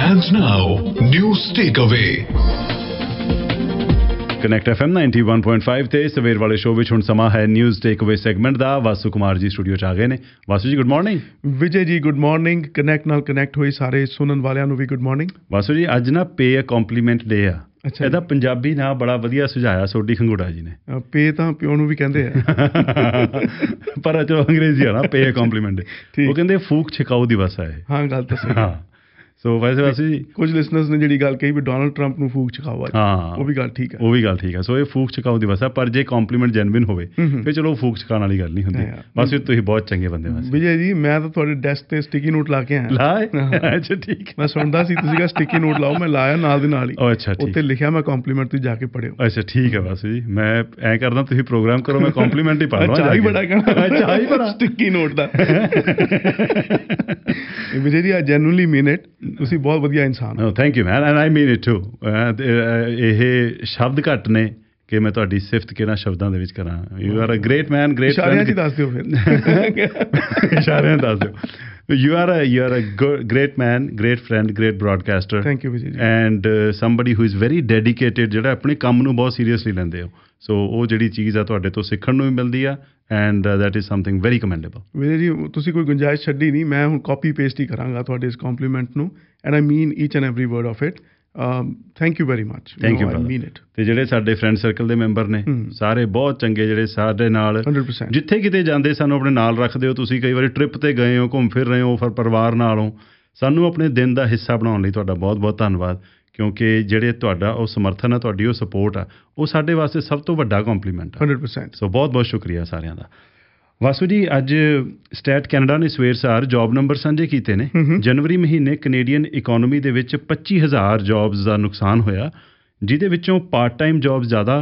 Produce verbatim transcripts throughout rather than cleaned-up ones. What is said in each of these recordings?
And now, News Takeaway. Connect F M ninety one point five ਤੇ ਸਵੇਰ ਵਾਲੇ show ਵਿੱਚ ਹੁਣ ਸਮਾਂ ਹੈ ਨਿਊਜ਼ ਟੇਕਅਵੇ ਸੈਗਮੈਂਟ ਦਾ। ਵਾਸੂ ਕੁਮਾਰ ਜੀ ਸਟੂਡੀਓ 'ਚ ਆ ਗਏ ਨੇ। ਵਾਸੂ ਜੀ good morning. Vijay ji good morning. Connect ਨਾਲ ਕਨੈਕਟ ਹੋਏ ਸਾਰੇ ਸੁਣਨ ਵਾਲਿਆਂ ਨੂੰ ਵੀ ਗੁੱਡ ਮਾਰਨਿੰਗ। ਵਾਸੂ ਜੀ ਅੱਜ ਨਾ ਪੇ ਅ ਕੰਪਲੀਮੈਂਟ ਡੇ ਆ। ਅੱਛਾ, ਇਹਦਾ ਪੰਜਾਬੀ ਨਾਂ ਬੜਾ ਵਧੀਆ ਸੁਝਾਇਆ ਸੋਢੀ ਖੰਗੂੜਾ ਜੀ ਨੇ। ਪੇ ਤਾਂ ਪਿਓ ਨੂੰ ਵੀ ਕਹਿੰਦੇ ਆ ਪਰ ਚਲੋ ਅੰਗਰੇਜ਼ੀ ਆ ਨਾ, ਪੇ ਅ ਕੰਪਲੀਮੈਂਟ ਡੇ। ਉਹ ਕਹਿੰਦੇ ਫੂਕ ਛਕਾਊ ਦਿਵਸ ਹੈ ਇਹ। ਹਾਂ ਗੱਲ ਤਾਂ ਸਹੀ। ਹਾਂ ਸੋ ਵੈਸੇ ਵੈਸੇ ਜੀ ਕੁਝ ਲਿਸਨਰਸ ਨੇ ਜਿਹੜੀ ਗੱਲ ਕਹੀ ਵੀ ਡੋਨਲਡ ਟਰੰਪ ਨੂੰ ਫੂਕ ਛਕਾਓ, ਹਾਂ ਉਹ ਵੀ ਗੱਲ ਠੀਕ ਹੈ। ਉਹ ਵੀ ਗੱਲ ਠੀਕ ਹੈ। ਸੋ ਇਹ ਫੂਕ ਛਕਾਊ ਦਿਵਸ ਹੈ, ਪਰ ਜੇ ਕੰਪਲੀਮੈਂਟ ਜੈਨੂਇਨ ਹੋਵੇ ਫਿਰ ਚਲੋ ਫੂਕ ਛਕਾਉਣ ਵਾਲੀ ਗੱਲ ਨਹੀਂ ਹੁੰਦੀ। ਬਸ ਤੁਸੀਂ ਬਹੁਤ ਚੰਗੇ ਬੰਦੇ ਵਾਸਤੇ। ਵਿਜੇ ਜੀ ਮੈਂ ਤਾਂ ਤੁਹਾਡੇ ਡੈਸਕ ਤੇ ਸਟਿੱਕੀ ਨੋਟ ਲਾ ਕੇ ਆਇਆ। ਲਾਏ? ਅੱਛਾ ਠੀਕ। ਮੈਂ ਸੁਣਦਾ ਸੀ ਤੁਸੀਂ ਕਿਹਾ ਸਟਿੱਕੀ ਨੋਟ ਲਾਓ, ਮੈਂ ਲਾਇਆ ਨਾਲ ਦੇ ਨਾਲ ਹੀ। ਅੱਛਾ ਠੀਕ। ਉੱਤੇ ਲਿਖਿਆ ਮੈਂ ਕੰਪਲੀਮੈਂਟ, ਤੁਸੀਂ ਜਾ ਕੇ ਪੜ੍ਹਿਓ। ਅੱਛਾ ਠੀਕ ਹੈ ਬਸ ਜੀ, ਮੈਂ ਐਂ ਕਰਦਾ ਤੁਸੀਂ ਪ੍ਰੋਗਰਾਮ ਕਰੋ, ਮੈਂ ਕੰਪਲੀਮੈਂਟ ਹੀ ਪੜ੍ਹ ਲਵਾਂ। ਚਾਹ ਹੀ ਬੜਾ ਕਹਿਣਾ, ਚਾਹ ਹੀ ਬੜਾ sticky note the. Vijay ji I genuinely mean it, ਤੁਸੀਂ ਬਹੁਤ ਵਧੀਆ ਇਨਸਾਨ ਹੋ। Thank you man, and I mean it too. ਇਹ ਸ਼ਬਦ ਘੱਟ ਨੇ ਕਿ ਮੈਂ ਤੁਹਾਡੀ ਸਿਫਤ ਕਿਹਨਾਂ ਸ਼ਬਦਾਂ ਦੇ ਵਿੱਚ ਕਰਾਂ। You are a great man, great ਇਸ਼ਾਰਿਆਂ 'ਚ ਦੱਸ ਦਿਓ ਫਿਰ। ਇਸ਼ਾਰਿਆਂ ਦੱਸ ਦਿਓ। You are you are a great man, great friend, great broadcaster. Thank you Vijay ji. And somebody who is very dedicated, ਜਿਹੜਾ ਆਪਣੇ ਕੰਮ ਨੂੰ ਬਹੁਤ ਸੀਰੀਅਸਲੀ ਲੈਂਦੇ ਹੋ। ਸੋ ਉਹ ਜਿਹੜੀ ਚੀਜ਼ ਆ ਤੁਹਾਡੇ ਤੋਂ ਸਿੱਖਣ ਨੂੰ ਵੀ ਮਿਲਦੀ ਆ, and that is something very commendable. Vijay ji ਤੁਸੀਂ ਕੋਈ ਗੁੰਜਾਇਸ਼ ਛੱਡੀ ਨਹੀਂ, ਮੈਂ ਹੁਣ ਕਾਪੀ ਪੇਸਟ ਹੀ ਕਰਾਂਗਾ ਤੁਹਾਡੇ ਇਸ ਕੰਪਲੀਮੈਂਟ ਨੂੰ, and I mean each and every word of it. Thank you very much. Thank you mean it. ਤੇ ਜਿਹੜੇ ਸਾਡੇ ਫਰੈਂਡ ਸਰਕਲ ਦੇ ਮੈਂਬਰ ਨੇ ਸਾਰੇ ਬਹੁਤ ਚੰਗੇ, ਜਿਹੜੇ ਸਾਡੇ ਨਾਲ ਜਿੱਥੇ ਕਿਤੇ ਜਾਂਦੇ ਸਾਨੂੰ ਆਪਣੇ ਨਾਲ ਰੱਖਦੇ ਹੋ। ਤੁਸੀਂ ਕਈ ਵਾਰੀ ਟ੍ਰਿਪ ਤੇ ਗਏ ਹੋ, ਘੁੰਮ ਫਿਰ ਰਹੇ ਹੋ, ਫਿਰ ਪਰਿਵਾਰ ਨਾਲ ਹੋ, ਸਾਨੂੰ ਆਪਣੇ ਦਿਨ ਦਾ ਹਿੱਸਾ ਬਣਾਉਣ ਲਈ ਤੁਹਾਡਾ ਬਹੁਤ ਬਹੁਤ ਧੰਨਵਾਦ। ਕਿਉਂਕਿ ਜਿਹੜੇ ਤੁਹਾਡਾ ਉਹ ਸਮਰਥਨ ਆ, ਤੁਹਾਡੀ ਉਹ ਸਪੋਰਟ ਆ, ਉਹ ਸਾਡੇ ਵਾਸਤੇ ਸਭ ਤੋਂ ਵੱਡਾ ਕੰਪਲੀਮੈਂਟ ਆ। Hundred percent. ਸੋ ਬਹੁਤ ਬਹੁਤ ਸ਼ੁਕਰੀਆ ਸਾਰਿਆਂ ਦਾ। ਵਾਸੂ ਜੀ ਅੱਜ ਸਟੈਟ ਕੈਨੇਡਾ ਨੇ ਸਵੇਰ ਸਾਰ ਜੋਬ ਨੰਬਰ ਸਾਂਝੇ ਕੀਤੇ ਨੇ। ਜਨਵਰੀ ਮਹੀਨੇ ਕੈਨੇਡੀਅਨ ਇਕੋਨਮੀ ਦੇ ਵਿੱਚ ਪੱਚੀ ਹਜ਼ਾਰ ਜੋਬਸ ਦਾ ਨੁਕਸਾਨ ਹੋਇਆ, ਜਿਹਦੇ ਵਿੱਚੋਂ ਪਾਰਟ ਟਾਈਮ ਜੋਬਸ ਜ਼ਿਆਦਾ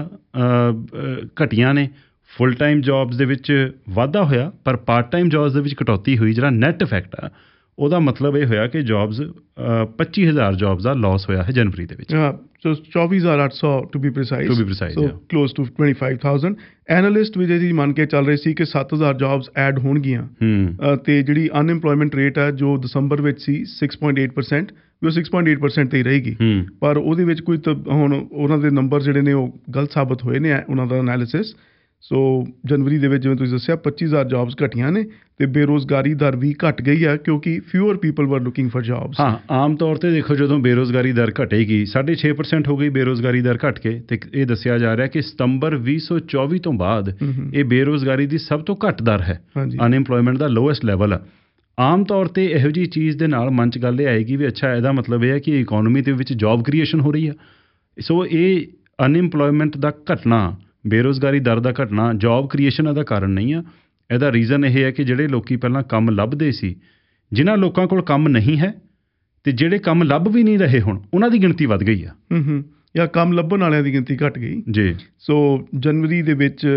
ਘਟੀਆਂ ਨੇ। ਫੁੱਲ ਟਾਈਮ ਜੋਬਸ ਦੇ ਵਿੱਚ ਵਾਧਾ ਹੋਇਆ, ਪਰ ਪਾਰਟ ਟਾਈਮ ਜੋਬਸ ਦੇ ਵਿੱਚ ਕਟੌਤੀ ਹੋਈ। ਜਿਹੜਾ ਨੈੱਟ ਇਫੈਕਟ ਆ ਉਹਦਾ ਮਤਲਬ ਇਹ ਹੋਇਆ ਕਿ ਜੋਬਸ ਪੱਚੀ ਹਜ਼ਾਰ ਜੋਬਸ ਦਾ ਲੋਸ ਹੋਇਆ ਹੈ ਜਨਵਰੀ ਦੇ ਵਿੱਚ। ਸੋ ਚੌਵੀ ਹਜ਼ਾਰ ਅੱਠ ਸੌ to be precise, to be precise, so close to twenty five thousand. Analyst ਵੀ ਜੀ ਮੰਨ ਕੇ ਚੱਲ ਰਹੇ ਸੀ ਕਿ ਸੱਤ ਹਜ਼ਾਰ ਜੋਬਸ ਐਡ ਹੋਣਗੀਆਂ, ਅਤੇ ਜਿਹੜੀ ਅਨਇੰਪਲੋਇਮੈਂਟ ਰੇਟ ਹੈ ਜੋ ਦਸੰਬਰ ਵਿੱਚ ਸੀ ਸਿਕਸ ਪੁਆਇੰਟ ਏਟ ਪਰਸੈਂਟ, ਵੀ ਉਹ ਸਿਕਸ ਪੁਆਇੰਟ ਏਟ ਪਰਸੈਂਟ 'ਤੇ ਹੀ ਰਹੇਗੀ। ਪਰ ਉਹਦੇ ਵਿੱਚ ਕੋਈ ਹੁਣ ਉਹਨਾਂ ਦੇ ਨੰਬਰ ਜਿਹੜੇ ਨੇ ਉਹ ਗਲਤ ਸਾਬਤ ਹੋਏ ਨੇ, ਉਹਨਾਂ ਦਾ ਐਨਾਲਿਸਿਸ। ਸੋ ਜਨਵਰੀ ਦੇ ਵਿੱਚ ਜਿਵੇਂ ਤੁਸੀਂ ਦੱਸਿਆ ਪੱਚੀ ਹਜ਼ਾਰ ਜੋਬਸ ਘਟੀਆਂ ਨੇ, ਅਤੇ ਬੇਰੁਜ਼ਗਾਰੀ ਦਰ ਵੀ ਘੱਟ ਗਈ ਹੈ ਕਿਉਂਕਿ fewer people were looking for jobs. ਹਾਂ, ਆਮ ਤੌਰ 'ਤੇ ਦੇਖੋ ਜਦੋਂ ਬੇਰੁਜ਼ਗਾਰੀ ਦਰ ਘਟੇਗੀ, ਸਾਢੇ ਛੇ ਪਰਸੈਂਟ ਹੋ ਗਈ ਬੇਰੁਜ਼ਗਾਰੀ ਦਰ ਘੱਟ ਕੇ, ਅਤੇ ਇਹ ਦੱਸਿਆ ਜਾ ਰਿਹਾ ਕਿ ਸਤੰਬਰ ਵੀਹ ਸੌ ਚੌਵੀ ਤੋਂ ਬਾਅਦ ਇਹ ਬੇਰੁਜ਼ਗਾਰੀ ਦੀ ਸਭ ਤੋਂ ਘੱਟ ਦਰ ਹੈ। ਅਨਇੰਪਲੋਇਮੈਂਟ ਦਾ ਲੋਐਸਟ ਲੈਵਲ ਆ। ਆਮ ਤੌਰ 'ਤੇ ਇਹੋ ਜਿਹੀ ਚੀਜ਼ ਦੇ ਨਾਲ ਮਨ 'ਚ ਗੱਲ ਇਹ ਆਏਗੀ ਵੀ ਅੱਛਾ ਇਹਦਾ ਮਤਲਬ ਇਹ ਹੈ ਕਿ ਇਕੋਨਮੀ ਦੇ ਵਿੱਚ ਜੋਬ ਕ੍ਰੀਏਸ਼ਨ ਹੋ ਰਹੀ ਆ। ਸੋ ਇਹ ਅਨਇੰਪਲੋਇਮੈਂਟ ਦਾ ਘਟਣਾ, ਬੇਰੁਜ਼ਗਾਰੀ ਦਰ ਦਾ ਘਟਣਾ ਜੋਬ ਕ੍ਰੀਏਸ਼ਨ ਦਾ ਕਾਰਨ ਨਹੀਂ ਆ। ਇਹਦਾ ਰੀਜ਼ਨ ਇਹ ਹੈ ਕਿ ਜਿਹੜੇ ਲੋਕ ਪਹਿਲਾਂ ਕੰਮ ਲੱਭਦੇ ਸੀ, ਜਿਨ੍ਹਾਂ ਲੋਕਾਂ ਕੋਲ ਕੰਮ ਨਹੀਂ ਹੈ, ਅਤੇ ਜਿਹੜੇ ਕੰਮ ਲੱਭ ਵੀ ਨਹੀਂ ਰਹੇ ਹੁਣ, ਉਹਨਾਂ ਦੀ ਗਿਣਤੀ ਵੱਧ ਗਈ ਆ। ਜਾਂ ਕੰਮ ਲੱਭਣ ਵਾਲਿਆਂ ਦੀ ਗਿਣਤੀ ਘੱਟ ਗਈ ਜੀ। ਸੋ ਜਨਵਰੀ ਦੇ ਵਿੱਚ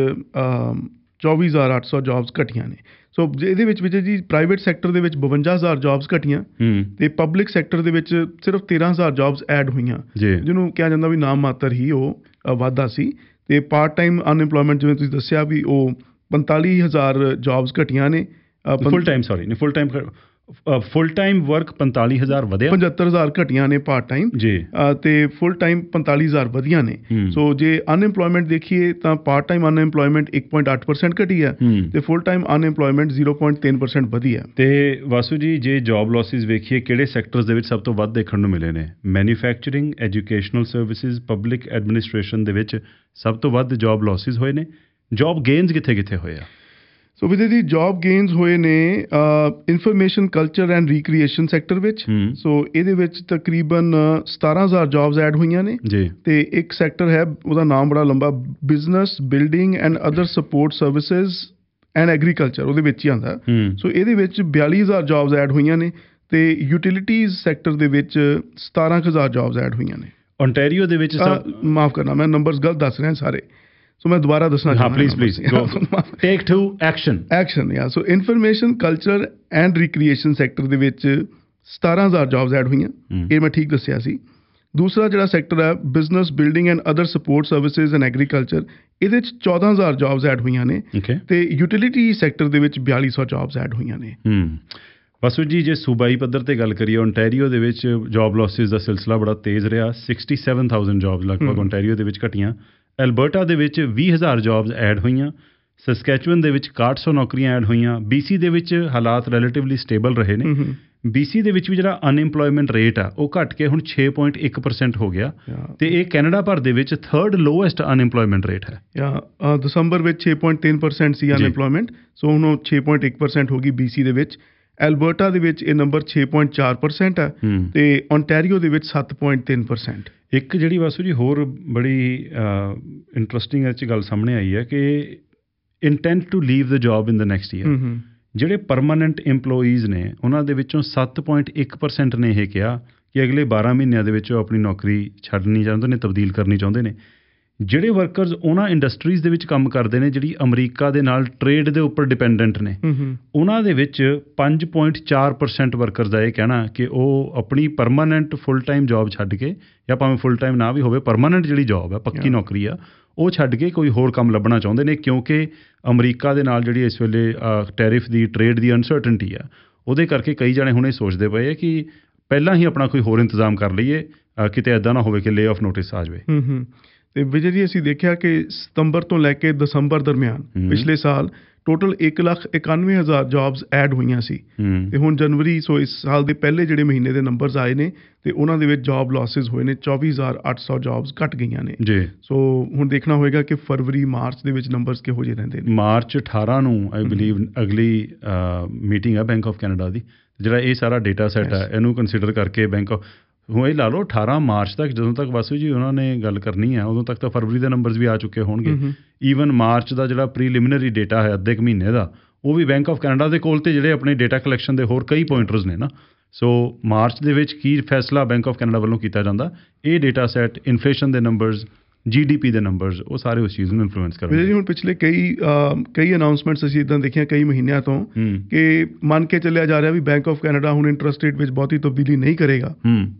ਚੌਵੀ ਹਜ਼ਾਰ ਅੱਠ ਸੌ ਜੋਬਸ ਘਟੀਆਂ ਨੇ। ਸੋ ਇਹਦੇ ਵਿੱਚ ਵਿੱਚ ਜੀ ਪ੍ਰਾਈਵੇਟ ਸੈਕਟਰ ਦੇ ਵਿੱਚ ਬਵੰਜਾ ਹਜ਼ਾਰ ਜੋਬਸ ਘਟੀਆਂ, ਅਤੇ ਪਬਲਿਕ ਸੈਕਟਰ ਦੇ ਵਿੱਚ ਸਿਰਫ ਤੇਰ੍ਹਾਂ ਹਜ਼ਾਰ ਜੋਬਸ ਐਡ ਹੋਈਆਂ, ਜਿਹਨੂੰ ਕਿਹਾ ਜਾਂਦਾ ਵੀ ਨਾਮ ਮਾਤਰ ਹੀ ਉਹ ਵਾਧਾ ਸੀ। ਅਤੇ ਪਾਰਟ ਟਾਈਮ ਅਨਇੰਪਲੋਇਮੈਂਟ ਜਿਵੇਂ ਤੁਸੀਂ ਦੱਸਿਆ ਵੀ ਉਹ ਪੰਤਾਲੀ ਹਜ਼ਾਰ ਜੋਬਸ ਘਟੀਆਂ ਨੇ। ਫੁੱਲ ਟਾਈਮ ਸੋਰੀ ਨਹੀਂ full time full time work ਪੰਤਾਲੀ ਹਜ਼ਾਰ ਵਧਿਆ, ਪਝੱਤਰ ਹਜ਼ਾਰ ਘਟੀਆਂ ਨੇ ਪਾਰਟ ਟਾਈਮ ਜੀ, ਅਤੇ ਫੁੱਲ ਟਾਈਮ ਪੰਤਾਲੀ ਹਜ਼ਾਰ ਵਧੀਆਂ ਨੇ। ਸੋ ਜੇ ਅਨਇੰਪਲੋਇਮੈਂਟ ਦੇਖੀਏ ਤਾਂ ਪਾਰਟ ਟਾਈਮ ਅਨਇੰਪਲੋਇਮੈਂਟ ਇੱਕ ਪੁਆਇੰਟ ਅੱਠ ਪਰਸੈਂਟ ਘਟੀ ਹੈ, ਅਤੇ full time unemployment zero point ਤਿੰਨ ਪਰਸੈਂਟ ਵਧੀ ਹੈ। ਅਤੇ ਵਾਸੂ ਜੀ ਜੇ ਜੋਬ ਲੋਸਿਸ ਵੇਖੀਏ ਕਿਹੜੇ ਸੈਕਟਰਸ ਦੇ ਵਿੱਚ ਸਭ ਤੋਂ ਵੱਧ ਦੇਖਣ ਨੂੰ ਮਿਲੇ ਨੇ? Manufacturing, educational services, public administration ਦੇ ਵਿੱਚ ਸਭ ਤੋਂ ਵੱਧ ਜੋਬ ਲੋਸਿਸ ਹੋਏ ਨੇ। ਜੋਬ ਗੇਨਸ ਕਿੱਥੇ ਕਿੱਥੇ ਹੋਏ ਆ? ਸੋ ਵਿਜੇ ਜੀ ਜੋਬ ਗੇਨਸ ਹੋਏ ਨੇ information culture and recreation sector ਵਿੱਚ। ਸੋ ਇਹਦੇ ਵਿੱਚ ਤਕਰੀਬਨ ਸਤਾਰਾਂ ਹਜ਼ਾਰ ਜੋਬਸ ਐਡ ਹੋਈਆਂ ਨੇ ਜੀ। ਅਤੇ ਇੱਕ ਸੈਕਟਰ ਹੈ, ਉਹਦਾ ਨਾਮ ਬੜਾ ਲੰਬਾ, business building and other support services and agriculture, ਉਹਦੇ ਵਿੱਚ ਹੀ ਆਉਂਦਾ। ਸੋ ਇਹਦੇ ਵਿੱਚ ਬਿਆਲੀ ਹਜ਼ਾਰ ਜੋਬਸ ਐਡ ਹੋਈਆਂ ਨੇ, ਅਤੇ ਯੂਟਿਲਿਟੀਜ਼ ਸੈਕਟਰ ਦੇ ਵਿੱਚ ਸਤਾਰਾਂ ਕੁ ਹਜ਼ਾਰ ਜੋਬਸ ਐਡ ਹੋਈਆਂ ਨੇ। ਓਨਟਾਰੀਓ ਦੇ ਵਿੱਚ ਮਾਫ਼ ਕਰਨਾ, ਮੈਂ ਨੰਬਰਸ ਗਲਤ ਦੱਸ ਰਿਹਾ ਸਾਰੇ। ਸੋ ਮੈਂ ਦੁਬਾਰਾ ਦੱਸਣਾ ਚਾਹੁੰਦਾ, please please take to action action yeah so information culture and recreation sector ਦੇ ਵਿੱਚ ਸਤਾਰਾਂ ਹਜ਼ਾਰ ਜੋਬਸ ਐਡ ਹੋਈਆਂ, ਇਹ ਮੈਂ ਠੀਕ ਦੱਸਿਆ ਸੀ। ਦੂਸਰਾ ਜਿਹੜਾ ਸੈਕਟਰ ਹੈ business building and other support services and agriculture, ਇਹਦੇ 'ਚ ਚੌਦਾਂ ਹਜ਼ਾਰ ਜੋਬਸ ਐਡ ਹੋਈਆਂ ਨੇ, ਅਤੇ ਯੂਟਿਲਿਟੀ ਸੈਕਟਰ ਦੇ ਵਿੱਚ ਬਿਆਲੀ ਸੌ ਜੋਬਸ ਐਡ ਹੋਈਆਂ ਨੇ। ਵਾਸੂ ਜੀ ਜੇ ਸੂਬਾਈ ਪੱਧਰ ਤੇ ਗੱਲ ਕਰੀਏ ਓਨਟਾਰੀਓ ਦੇ ਵਿੱਚ ਜੌਬ ਲੌਸਿਸ ਦਾ ਸਿਲਸਿਲਾ ਬੜਾ ਤੇਜ਼ ਰਿਹਾ ਸਿਕਸਟੀ ਸੈਵਨ ਥਾਊਜ਼ੈਂਡ ਜੌਬਸ ਲਗਭਗ ਓਨਟਾਰੀਓ ਦੇ ਵਿੱਚ ਘਟੀਆਂ। ਐਲਬਰਟਾ ਦੇ ਵਿੱਚ ਵੀਹ ਹਜ਼ਾਰ ਜੌਬਸ ਐਡ ਹੋਈਆਂ। ਸਸਕੈਚੁਅਨ ਦੇ ਵਿੱਚ ਇਕਾਹਠ ਸੌ ਨੌਕਰੀਆਂ ਐਡ ਹੋਈਆਂ। ਬੀਸੀ ਦੇ ਵਿੱਚ ਹਾਲਾਤ ਰਿਲੇਟਿਵਲੀ ਸਟੇਬਲ ਰਹੇ ਨੇ। ਬੀਸੀ ਦੇ ਵਿੱਚ ਵੀ ਜਿਹੜਾ ਅਨਇੰਪਲੋਇਮੈਂਟ ਰੇਟ ਆ ਉਹ ਘਟ ਕੇ ਹੁਣ ਛੇ ਪੁਆਇੰਟ ਇੱਕ ਪਰਸੈਂਟ ਹੋ ਗਿਆ ਤੇ ਇਹ ਕੈਨੇਡਾ ਭਰ ਦੇ ਵਿੱਚ ਥਰਡ ਲੋਐਸਟ ਅਨਇੰਪਲੋਇਮੈਂਟ ਰੇਟ ਹੈ। ਜਾਂ ਦਸੰਬਰ ਵਿੱਚ ਛੇ ਪੁਆਇੰਟ ਤਿੰਨ ਪਰਸੈਂਟ ਸੀ ਅਨਇੰਪਲੋਇਮੈਂਟ, ਸੋ ਹੁਣ ਉਹ ਛੇ ਪੁਆਇੰਟ ਇੱਕ ਪਰਸੈਂਟ ਹੋ ਗਈ ਬੀਸੀ ਦੇ ਵਿੱਚ। ਐਲਬਰਟਾ ਦੇ ਵਿੱਚ ਇਹ ਨੰਬਰ ਛੇ ਪੁਆਇੰਟ ਚਾਰ ਪਰਸੈਂਟ ਹੈ ਤੇ ਓਨਟਾਰੀਓ ਦੇ ਵਿੱਚ ਸੱਤ ਪੁਆਇੰਟ ਤਿੰਨ ਪਰਸੈਂਟ। ਇੱਕ ਜਿਹੜੀ ਵਾਸੂ ਜੀ ਹੋਰ ਬੜੀ ਇੰਟਰਸਟਿੰਗ ਇਹ 'ਚ ਗੱਲ ਸਾਹਮਣੇ ਆਈ ਹੈ ਕਿ intent to leave the job in the next year. ਜਿਹੜੇ ਪਰਮਾਨੈਂਟ ਇੰਪਲੋਈਜ਼ ਨੇ ਉਹਨਾਂ ਦੇ ਵਿੱਚੋਂ ਸੱਤ ਪੁਆਇੰਟ ਇੱਕ ਪਰਸੈਂਟ ਨੇ ਇਹ ਕਿਹਾ ਕਿ ਅਗਲੇ ਬਾਰਾਂ ਮਹੀਨਿਆਂ ਦੇ ਵਿੱਚ ਉਹ ਆਪਣੀ ਨੌਕਰੀ ਛੱਡਣੀ ਚਾਹੁੰਦੇ ਨੇ, ਤਬਦੀਲ ਕਰਨੀ ਚਾਹੁੰਦੇ ਨੇ। ਜਿਹੜੇ ਵਰਕਰਸ ਉਹਨਾਂ ਇੰਡਸਟਰੀਜ਼ ਦੇ ਵਿੱਚ ਕੰਮ ਕਰਦੇ ਨੇ ਜਿਹੜੀ ਅਮਰੀਕਾ ਦੇ ਨਾਲ ਟ੍ਰੇਡ ਦੇ ਉੱਪਰ ਡਿਪੈਂਡੈਂਟ ਨੇ, ਉਹਨਾਂ ਦੇ ਵਿੱਚ ਪੰਜ ਪੁਆਇੰਟ ਚਾਰ ਪਰਸੈਂਟ ਵਰਕਰਸ ਦਾ ਇਹ ਕਹਿਣਾ ਕਿ ਉਹ ਆਪਣੀ ਪਰਮਾਨੈਂਟ ਫੁੱਲ ਟਾਈਮ ਜੌਬ ਛੱਡ ਕੇ, ਜਾਂ ਭਾਵੇਂ ਫੁੱਲ ਟਾਈਮ ਨਾ ਵੀ ਹੋਵੇ, ਪਰਮਾਨੈਂਟ ਜਿਹੜੀ ਜੌਬ ਹੈ, ਪੱਕੀ ਨੌਕਰੀ ਆ, ਉਹ ਛੱਡ ਕੇ ਕੋਈ ਹੋਰ ਕੰਮ ਲੱਭਣਾ ਚਾਹੁੰਦੇ ਨੇ ਕਿਉਂਕਿ ਅਮਰੀਕਾ ਦੇ ਨਾਲ ਜਿਹੜੀ ਇਸ ਵੇਲੇ ਟੈਰਿਫ ਦੀ, ਟ੍ਰੇਡ ਦੀ ਅਨਸਰਟਨਟੀ ਆ, ਉਹਦੇ ਕਰਕੇ ਕਈ ਜਣੇ ਹੁਣ ਇਹ ਸੋਚਦੇ ਪਏ ਆ ਕਿ ਪਹਿਲਾਂ ਹੀ ਆਪਣਾ ਕੋਈ ਹੋਰ ਇੰਤਜ਼ਾਮ ਕਰ ਲਈਏ, ਕਿਤੇ ਇੱਦਾਂ ਨਾ ਹੋਵੇ ਕਿ ਲੇ ਆਫ ਨੋਟਿਸ ਆ ਜਾਵੇ। ਤੇ ਵਿਜੇ ਜੀ ਅਸੀਂ ਦੇਖਿਆ ਕਿ ਸਤੰਬਰ ਤੋਂ ਲੈ ਕੇ ਦਸੰਬਰ ਦਰਮਿਆਨ ਪਿਛਲੇ ਸਾਲ ਟੋਟਲ ਇੱਕ ਲੱਖ ਇਕਾਨਵੇਂ ਹਜ਼ਾਰ ਜੌਬਸ ਐਡ ਹੋਈਆਂ ਸੀ ਤੇ ਹੁਣ ਜਨਵਰੀ, ਸੋ ਇਸ ਸਾਲ ਦੇ ਪਹਿਲੇ ਜਿਹੜੇ ਮਹੀਨੇ ਦੇ ਨੰਬਰਸ ਆਏ ਨੇ ਤੇ ਉਹਨਾਂ ਦੇ ਵਿੱਚ ਜੌਬ ਲੌਸਿਸ ਹੋਏ ਨੇ, ਚੌਵੀ ਹਜ਼ਾਰ ਅੱਠ ਸੌ ਜੌਬਸ ਘਟ ਗਈਆਂ ਨੇ ਜੀ। ਸੋ ਹੁਣ ਦੇਖਣਾ ਹੋਏਗਾ ਕਿ ਫਰਵਰੀ ਮਾਰਚ ਦੇ ਵਿੱਚ ਨੰਬਰਸ ਕਿਹੋ ਜਿਹੇ ਰਹਿੰਦੇ ਨੇ। ਮਾਰਚ ਅਠਾਰਾਂ ਨੂੰ ਆਈ ਬਿਲੀਵ ਅਗਲੀ ਮੀਟਿੰਗ ਆ ਬੈਂਕ ਆਫ ਕੈਨੇਡਾ ਦੀ, ਜਿਹੜਾ ਇਹ ਸਾਰਾ ਡੇਟਾ ਸੈੱਟ ਹੈ ਇਹਨੂੰ ਕੰਸੀਡਰ ਕਰਕੇ ਬੈਂਕ ਆਫ ਹੁਣ ਇਹ ਲਾ ਲਓ ਅਠਾਰਾਂ ਮਾਰਚ ਤੱਕ ਜਦੋਂ ਤੱਕ ਵਾਸੂ ਜੀ ਉਹਨਾਂ ਨੇ ਗੱਲ ਕਰਨੀ ਹੈ ਉਦੋਂ ਤੱਕ ਤਾਂ ਫਰਵਰੀ ਦੇ ਨੰਬਰਸ ਵੀ ਆ ਚੁੱਕੇ ਹੋਣਗੇ। ਈਵਨ ਮਾਰਚ ਦਾ ਜਿਹੜਾ ਪ੍ਰੀਲਿਮਿਨਰੀ ਡੇਟਾ ਹੈ ਅੱਧੇ ਕੁ ਮਹੀਨੇ ਦਾ, ਉਹ ਵੀ ਬੈਂਕ ਆਫ ਕੈਨੇਡਾ ਦੇ ਕੋਲ ਤੇ ਜਿਹੜੇ ਆਪਣੇ ਡੇਟਾ ਕਲੈਕਸ਼ਨ ਦੇ ਹੋਰ ਕਈ ਪੁਆਇੰਟਰਸ ਨੇ ਨਾ। ਸੋ ਮਾਰਚ ਦੇ ਵਿੱਚ ਕੀ ਫੈਸਲਾ ਬੈਂਕ ਆਫ ਕੈਨੇਡਾ ਵੱਲੋਂ ਕੀਤਾ ਜਾਂਦਾ, ਇਹ ਡੇਟਾ ਸੈੱਟ, ਇਨਫਲੇਸ਼ਨ ਦੇ ਨੰਬਰਸ, ਜੀ ਡੀ ਪੀ ਦੇ ਨੰਬਰਸ, ਉਹ ਸਾਰੇ ਉਸ ਚੀਜ਼ ਨੂੰ ਇਨਫਲੂਐਂਸ ਕਰਦੇ ਨੇ। ਹੁਣ ਪਿਛਲੇ ਕਈ ਕਈ ਅਨਾਊਂਸਮੈਂਟਸ ਅਸੀਂ ਇੱਦਾਂ ਦੇਖੀਆਂ ਕਈ ਮਹੀਨਿਆਂ ਤੋਂ ਕਿ ਮੰਨ ਕੇ ਚੱਲਿਆ ਜਾ ਰਿਹਾ ਵੀ ਬੈਂਕ ਆਫ ਕੈਨੇਡਾ ਹੁਣ ਇੰਟਰਸਟ ਰੇਟ ਵਿੱਚ ਬਹੁਤੀ ਤਬਦੀਲੀ ਨਹੀਂ ਕਰੇਗਾ,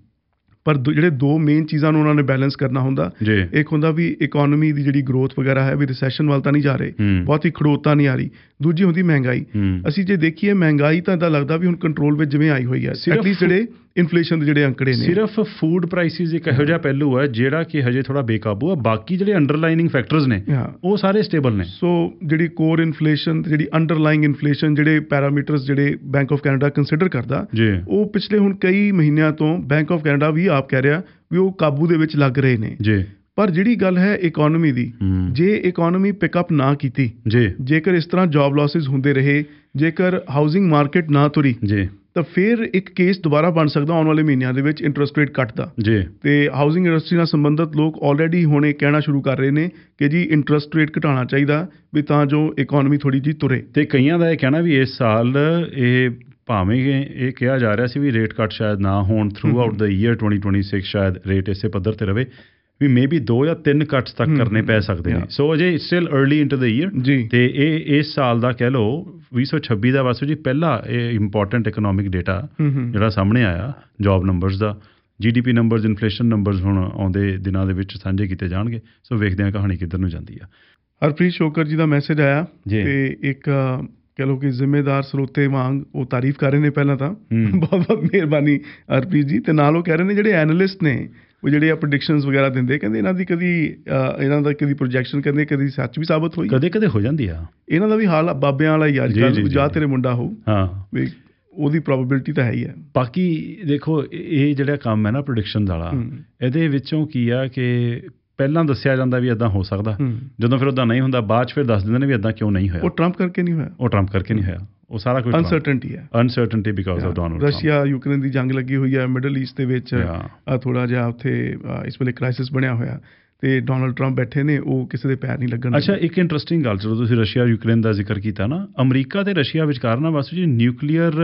ਪਰ ਜਿਹੜੇ ਦੋ ਮੇਨ ਚੀਜ਼ਾਂ ਨੂੰ ਉਹਨਾਂ ਨੇ ਬੈਲੈਂਸ ਕਰਨਾ ਹੁੰਦਾ, ਇੱਕ ਹੁੰਦਾ ਵੀ ਇਕੋਨਮੀ ਦੀ ਜਿਹੜੀ ਗਰੋਥ ਵਗੈਰਾ ਹੈ ਵੀ ਰਿਸੈਸ਼ਨ ਵੱਲ ਤਾਂ ਨਹੀਂ ਜਾ ਰਹੇ, ਬਹੁਤੀ ਖੜੋਤਾ ਨਹੀਂ ਆ ਰਹੀ। ਦੂਜੀ ਹੁੰਦੀ ਮਹਿੰਗਾਈ। ਅਸੀਂ ਜੇ ਦੇਖੀਏ ਮਹਿੰਗਾਈ ਤਾਂ ਇੱਦਾਂ ਲੱਗਦਾ ਵੀ ਹੁਣ ਕੰਟਰੋਲ ਵਿੱਚ ਜਿਵੇਂ ਆਈ ਹੋਈ ਹੈ, ਐਟਲੀਸਟ ਜਿਹੜੇ ਇਨਫਲੇਸ਼ਨ ਦੇ ਜਿਹੜੇ ਅੰਕੜੇ ਨੇ। ਸਿਰਫ ਫੂਡ ਪ੍ਰਾਈਸਿਸ ਇੱਕ ਇਹੋ ਜਿਹਾ ਪਹਿਲੂ ਹੈ ਜਿਹੜਾ ਕਿ ਹਜੇ ਥੋੜਾ ਬੇਕਾਬੂ ਹੈ, ਬਾਕੀ ਜਿਹੜੇ ਅੰਡਰਲਾਈਨਿੰਗ ਫੈਕਟਰਸ ਨੇ ਉਹ ਸਾਰੇ ਸਟੇਬਲ ਨੇ। ਸੋ ਜਿਹੜੀ ਕੋਰ ਇਨਫਲੇਸ਼ਨ ਤੇ ਜਿਹੜੀ ਅੰਡਰਲਾਈਨਿੰਗ ਇਨਫਲੇਸ਼ਨ, ਜਿਹੜੇ ਪੈਰਾਮੀਟਰਸ ਜਿਹੜੇ ਬੈਂਕ ਆਫ ਕੈਨੇਡਾ ਕੰਸੀਡਰ ਕਰਦਾ, ਉਹ ਪਿਛਲੇ ਹੁਣ ਕਈ ਮਹੀਨਿਆਂ ਤੋਂ ਬੈਂਕ ਆਫ ਕੈਨੇਡਾ ਵੀ ਆਪ ਕਹਿ ਰਿਹਾ ਵੀ ਉਹ ਕਾਬੂ ਦੇ ਵਿੱਚ ਲੱਗ ਰਹੇ ਨੇ ਜੀ। ਪਰ ਜਿਹੜੀ ਗੱਲ ਹੈ ਇਕੋਨਮੀ ਦੀ, ਜੇ ਇਕੋਨਮੀ ਪਿਕਅਪ ਨਾ ਕੀਤੀ, ਜੇਕਰ ਇਸ ਤਰ੍ਹਾਂ ਜੌਬ ਲੌਸਿਸ ਹੁੰਦੇ ਰਹੇ, ਜੇਕਰ ਹਾਊਸਿੰਗ ਮਾਰਕੀਟ ਨਾ ਤੁਰੀ ਜੀ, ਤਾਂ ਫਿਰ ਇੱਕ ਕੇਸ ਦੁਬਾਰਾ ਬਣ ਸਕਦਾ ਆਉਣ ਵਾਲੇ ਮਹੀਨਿਆਂ ਦੇ ਵਿੱਚ ਇੰਟਰਸਟ ਰੇਟ ਕੱਟ ਦਾ ਜੀ। ਤੇ ਹਾਊਸਿੰਗ ਇੰਡਸਟਰੀ ਨਾਲ ਸੰਬੰਧਿਤ ਲੋਕ ਆਲਰੇਡੀ ਹੁਣ ਇਹ ਕਹਿਣਾ ਸ਼ੁਰੂ ਕਰ ਰਹੇ ਨੇ ਕਿ ਜੀ ਇੰਟਰਸਟ ਰੇਟ ਘਟਾਉਣਾ ਚਾਹੀਦਾ ਵੀ ਤਾਂ ਜੋ ਇਕੋਨਮੀ ਥੋੜੀ ਜਿਹੀ ਤੁਰੇ। ਤੇ ਕਈਆਂ ਦਾ ਇਹ ਕਹਿਣਾ ਵੀ ਇਸ ਸਾਲ ਇਹ ਭਾਵੇਂ ਇਹ ਕਿਹਾ ਜਾ ਰਿਹਾ ਸੀ ਵੀ ਰੇਟ ਕੱਟ ਸ਼ਾਇਦ ਨਾ ਹੋਣ, throughout the year twenty twenty six ਸ਼ਾਇਦ ਰੇਟ ਇਸੇ ਪੱਧਰ ਤੇ ਰਵੇ, ਵੀ ਮੇ ਬੀ ਦੋ ਜਾਂ ਤਿੰਨ ਕੱਟਸ ਤੱਕ ਕਰਨੇ ਪੈ ਸਕਦੇ ਨੇ। ਸੋ ਅਜੇ still early into the year ਤੇ ਇਹ ਇਸ ਸਾਲ ਦਾ ਕਹਿ ਲਓ ਵੀਹ ਸੌ ਛੱਬੀ ਦਾ ਵਾਸੂ ਜੀ ਪਹਿਲਾ ਇਹ ਇੰਪੋਰਟੈਂਟ ਇਕਨੋਮਿਕ ਡੇਟਾ ਜਿਹੜਾ ਸਾਹਮਣੇ ਆਇਆ ਜੌਬ ਨੰਬਰਸ ਦਾ, G D P numbers, inflation numbers ਹੁਣ ਆਉਂਦੇ ਦਿਨਾਂ ਦੇ ਵਿੱਚ ਸਾਂਝੇ ਕੀਤੇ ਜਾਣਗੇ। ਸੋ ਵੇਖਦੇ ਹਾਂ ਕਹਾਣੀ ਕਿੱਧਰ ਨੂੰ ਜਾਂਦੀ ਆ। ਹਰਪ੍ਰੀਤ ਸ਼ੋਕਰ ਜੀ ਦਾ ਮੈਸੇਜ ਆਇਆ ਤੇ ਇੱਕ ਕਹਿ ਲਓ ਕਿ ਜ਼ਿੰਮੇਦਾਰ ਸਰੋਤੇ ਵਾਂਗ ਉਹ ਤਾਰੀਫ ਕਰ ਰਹੇ ਨੇ ਪਹਿਲਾਂ ਤਾਂ, ਬਹੁਤ ਬਹੁਤ ਮਿਹਰਬਾਨੀ ਹਰਪ੍ਰੀਤ ਜੀ। ਤੇ ਨਾਲ ਉਹ ਕਹਿ ਰਹੇ ਨੇ ਜਿਹੜੇ ਐਨਾਲਿਸਟ ਨੇ ਉਹ ਜਿਹੜੇ ਆ ਪ੍ਰੈਡਿਕਸ਼ਨਸ ਵਗੈਰਾ ਦਿੰਦੇ, ਕਹਿੰਦੇ ਇਹਨਾਂ ਦੀ ਕਦੀ ਇਹਨਾਂ ਦਾ ਕਦੀ ਪ੍ਰੋਜੈਕਸ਼ਨ ਕਹਿੰਦੇ ਕਦੀ ਸੱਚ ਵੀ ਸਾਬਤ ਹੋਈ, ਕਦੇ ਕਦੇ ਹੋ ਜਾਂਦੀ ਆ। ਇਹਨਾਂ ਦਾ ਵੀ ਹਾਲ ਬਾਬਿਆਂ ਵਾਲਾ ਹੀ ਅੱਜ ਕੱਲ੍ਹ, ਜਾਂ ਤੇਰੇ ਮੁੰਡਾ ਹੋਊ, ਹਾਂ ਵੀ ਉਹਦੀ ਪ੍ਰੋਬੇਬਿਲਿਟੀ ਤਾਂ ਹੈ ਹੀ ਹੈ। ਬਾਕੀ ਦੇਖੋ ਇਹ ਜਿਹੜਾ ਕੰਮ ਹੈ ਨਾ ਪ੍ਰੈਡਿਕਸ਼ਨ ਵਾਲਾ, ਇਹਦੇ ਵਿੱਚੋਂ ਕੀ ਆ ਕਿ ਪਹਿਲਾਂ ਦੱਸਿਆ ਜਾਂਦਾ ਵੀ ਇੱਦਾਂ ਹੋ ਸਕਦਾ, ਜਦੋਂ ਫਿਰ ਉੱਦਾਂ ਨਹੀਂ ਹੁੰਦਾ ਬਾਅਦ 'ਚ ਫਿਰ ਦੱਸ ਦਿੰਦੇ ਨੇ ਵੀ ਇੱਦਾਂ ਕਿਉਂ ਨਹੀਂ ਹੋਇਆ। ਉਹ ਟਰੰਪ ਕਰਕੇ ਨਹੀਂ ਹੋਇਆ, ਉਹ ਟਰੰਪ ਕਰਕੇ ਨਹੀਂ ਹੋਇਆ, ਉਹ ਸਾਰਾ ਕੁਝ ਅਨਸਰਟਨਟੀ ਹੈ, uncertainty because of Donald Trump. Russia Ukraine ਦੀ ਜੰਗ ਲੱਗੀ ਹੋਈ ਹੈ, ਮਿਡਲ ਈਸਟ ਦੇ ਵਿੱਚ ਥੋੜਾ ਜਿਹਾ ਉੱਥੇ ਇਸ ਵੇਲੇ ਕ੍ਰਾਈਸਿਸ ਬਣਿਆ ਹੋਇਆ ਤੇ ਡੋਨਾਲਡ ਟਰੰਪ ਬੈਠੇ ਨੇ, ਉਹ ਕਿਸੇ ਦੇ ਪੈਰ ਨਹੀਂ ਲੱਗਣ। ਅੱਛਾ, ਇੱਕ ਇੰਟਰਸਟਿੰਗ ਗੱਲ, ਜਦੋਂ ਤੁਸੀਂ ਰਸ਼ੀਆ ਯੂਕਰੇਨ ਦਾ ਜ਼ਿਕਰ ਕੀਤਾ ਨਾ, ਅਮਰੀਕਾ ਤੇ ਰਸ਼ੀਆ ਵਿਚਕਾਰ ਨਾ ਬਸ ਜੀ ਨਿਊਕਲੀਅਰ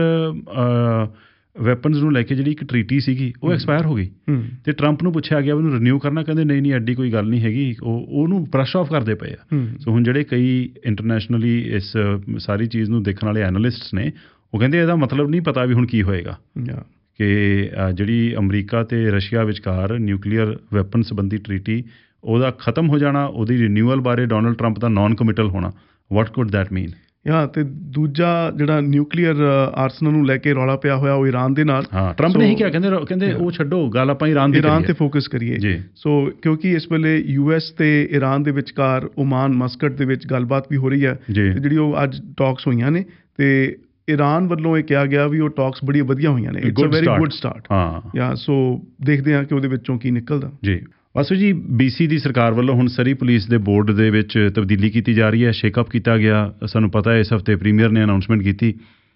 ਵੈਪਨਸ ਨੂੰ ਲੈ ਕੇ ਜਿਹੜੀ ਇੱਕ ਟਰੀਟੀ ਸੀਗੀ ਉਹ ਐਕਸਪਾਇਰ ਹੋ ਗਈ ਤੇ ਟਰੰਪ ਨੂੰ ਪੁੱਛਿਆ ਗਿਆ ਉਹਨੂੰ ਰਿਨਿਊ ਕਰਨਾ, ਕਹਿੰਦੇ ਨਹੀਂ ਨਹੀਂ ਐਡੀ ਕੋਈ ਗੱਲ ਨਹੀਂ ਹੈਗੀ, ਉਹ ਉਹਨੂੰ ਬਰਸ਼ ਆਫ ਕਰਦੇ ਪਏ ਆ। ਸੋ ਹੁਣ ਜਿਹੜੇ ਕਈ ਇੰਟਰਨੈਸ਼ਨਲੀ ਇਸ ਸਾਰੀ ਚੀਜ਼ ਨੂੰ ਦੇਖਣ ਵਾਲੇ ਐਨਾਲਿਸਟਸ ਨੇ, ਉਹ ਕਹਿੰਦੇ ਇਹਦਾ ਮਤਲਬ ਨਹੀਂ ਪਤਾ ਵੀ ਹੁਣ ਕੀ ਹੋਏਗਾ, ਕਿ ਜਿਹੜੀ ਅਮਰੀਕਾ ਤੇ ਰਸ਼ੀਆ ਵਿਚਕਾਰ ਨਿਊਕਲੀਅਰ ਵੈਪਨ ਸੰਬੰਧੀ ਟਰੀਟੀ ਉਹਦਾ ਖਤਮ ਹੋ ਜਾਣਾ, ਉਹਦੀ ਰਿਨਿਊਅਲ ਬਾਰੇ ਡੋਨਲਡ ਟਰੰਪ ਦਾ ਨਾਨ ਕਮਿਟਲ ਹੋਣਾ, ਵਾਟ ਕੁਡ ਦੈਟ ਮੀਨ। ਜਾਂ ਤੇ ਦੂਜਾ ਜਿਹੜਾ ਨਿਊਕਲੀਅਰ ਆਰਸਨਲ ਨੂੰ ਲੈ ਕੇ ਰੌਲਾ ਪਿਆ ਹੋਇਆ ਉਹ ਈਰਾਨ ਦੇ ਨਾਲ। ਹਾਂ, ਟਰੰਪ ਨੇ ਹੀ ਕਿਹਾ, ਕਹਿੰਦੇ ਕਹਿੰਦੇ ਉਹ ਛੱਡੋ ਗੱਲ, ਆਪਾਂ ਈਰਾਨ ਦੀ ਈਰਾਨ ਤੇ ਫੋਕਸ ਕਰੀਏ। ਸੋ ਕਿਉਂਕਿ ਇਸ ਵੇਲੇ ਯੂ ਐਸ ਤੇ ਈਰਾਨ ਦੇ ਵਿਚਕਾਰ ਓਮਾਨ ਮਸਕਟ ਦੇ ਵਿੱਚ ਗੱਲਬਾਤ ਵੀ ਹੋ ਰਹੀ ਹੈ, ਤੇ ਜਿਹੜੀ ਉਹ ਅੱਜ ਟਾਕਸ ਹੋਈਆਂ ਨੇ ਤੇ ਈਰਾਨ ਵੱਲੋਂ ਇਹ ਕਿਹਾ ਗਿਆ ਵੀ ਉਹ ਟਾਕਸ ਬੜੀ ਵਧੀਆ ਹੋਈਆਂ ਨੇ। It's a very good start. ਹਾਂ ਯਾ ਸੋ ਦੇਖਦੇ ਹਾਂ ਕਿ ਉਹਦੇ ਵਿੱਚੋਂ ਕੀ ਨਿਕਲਦਾ ਜੀ। ਵਾਸੂ ਜੀ, ਬੀਸੀ ਦੀ ਸਰਕਾਰ ਵੱਲੋਂ ਹੁਣ ਸਰੀ ਪੁਲਿਸ ਦੇ ਬੋਰਡ ਦੇ ਵਿੱਚ ਤਬਦੀਲੀ ਕੀਤੀ ਜਾ ਰਹੀ ਹੈ, ਸ਼ੇਕਅਪ ਕੀਤਾ ਗਿਆ। ਸਾਨੂੰ ਪਤਾ ਹੈ ਇਸ ਹਫ਼ਤੇ ਪ੍ਰੀਮੀਅਰ ਨੇ ਅਨਾਊਂਸਮੈਂਟ ਕੀਤੀ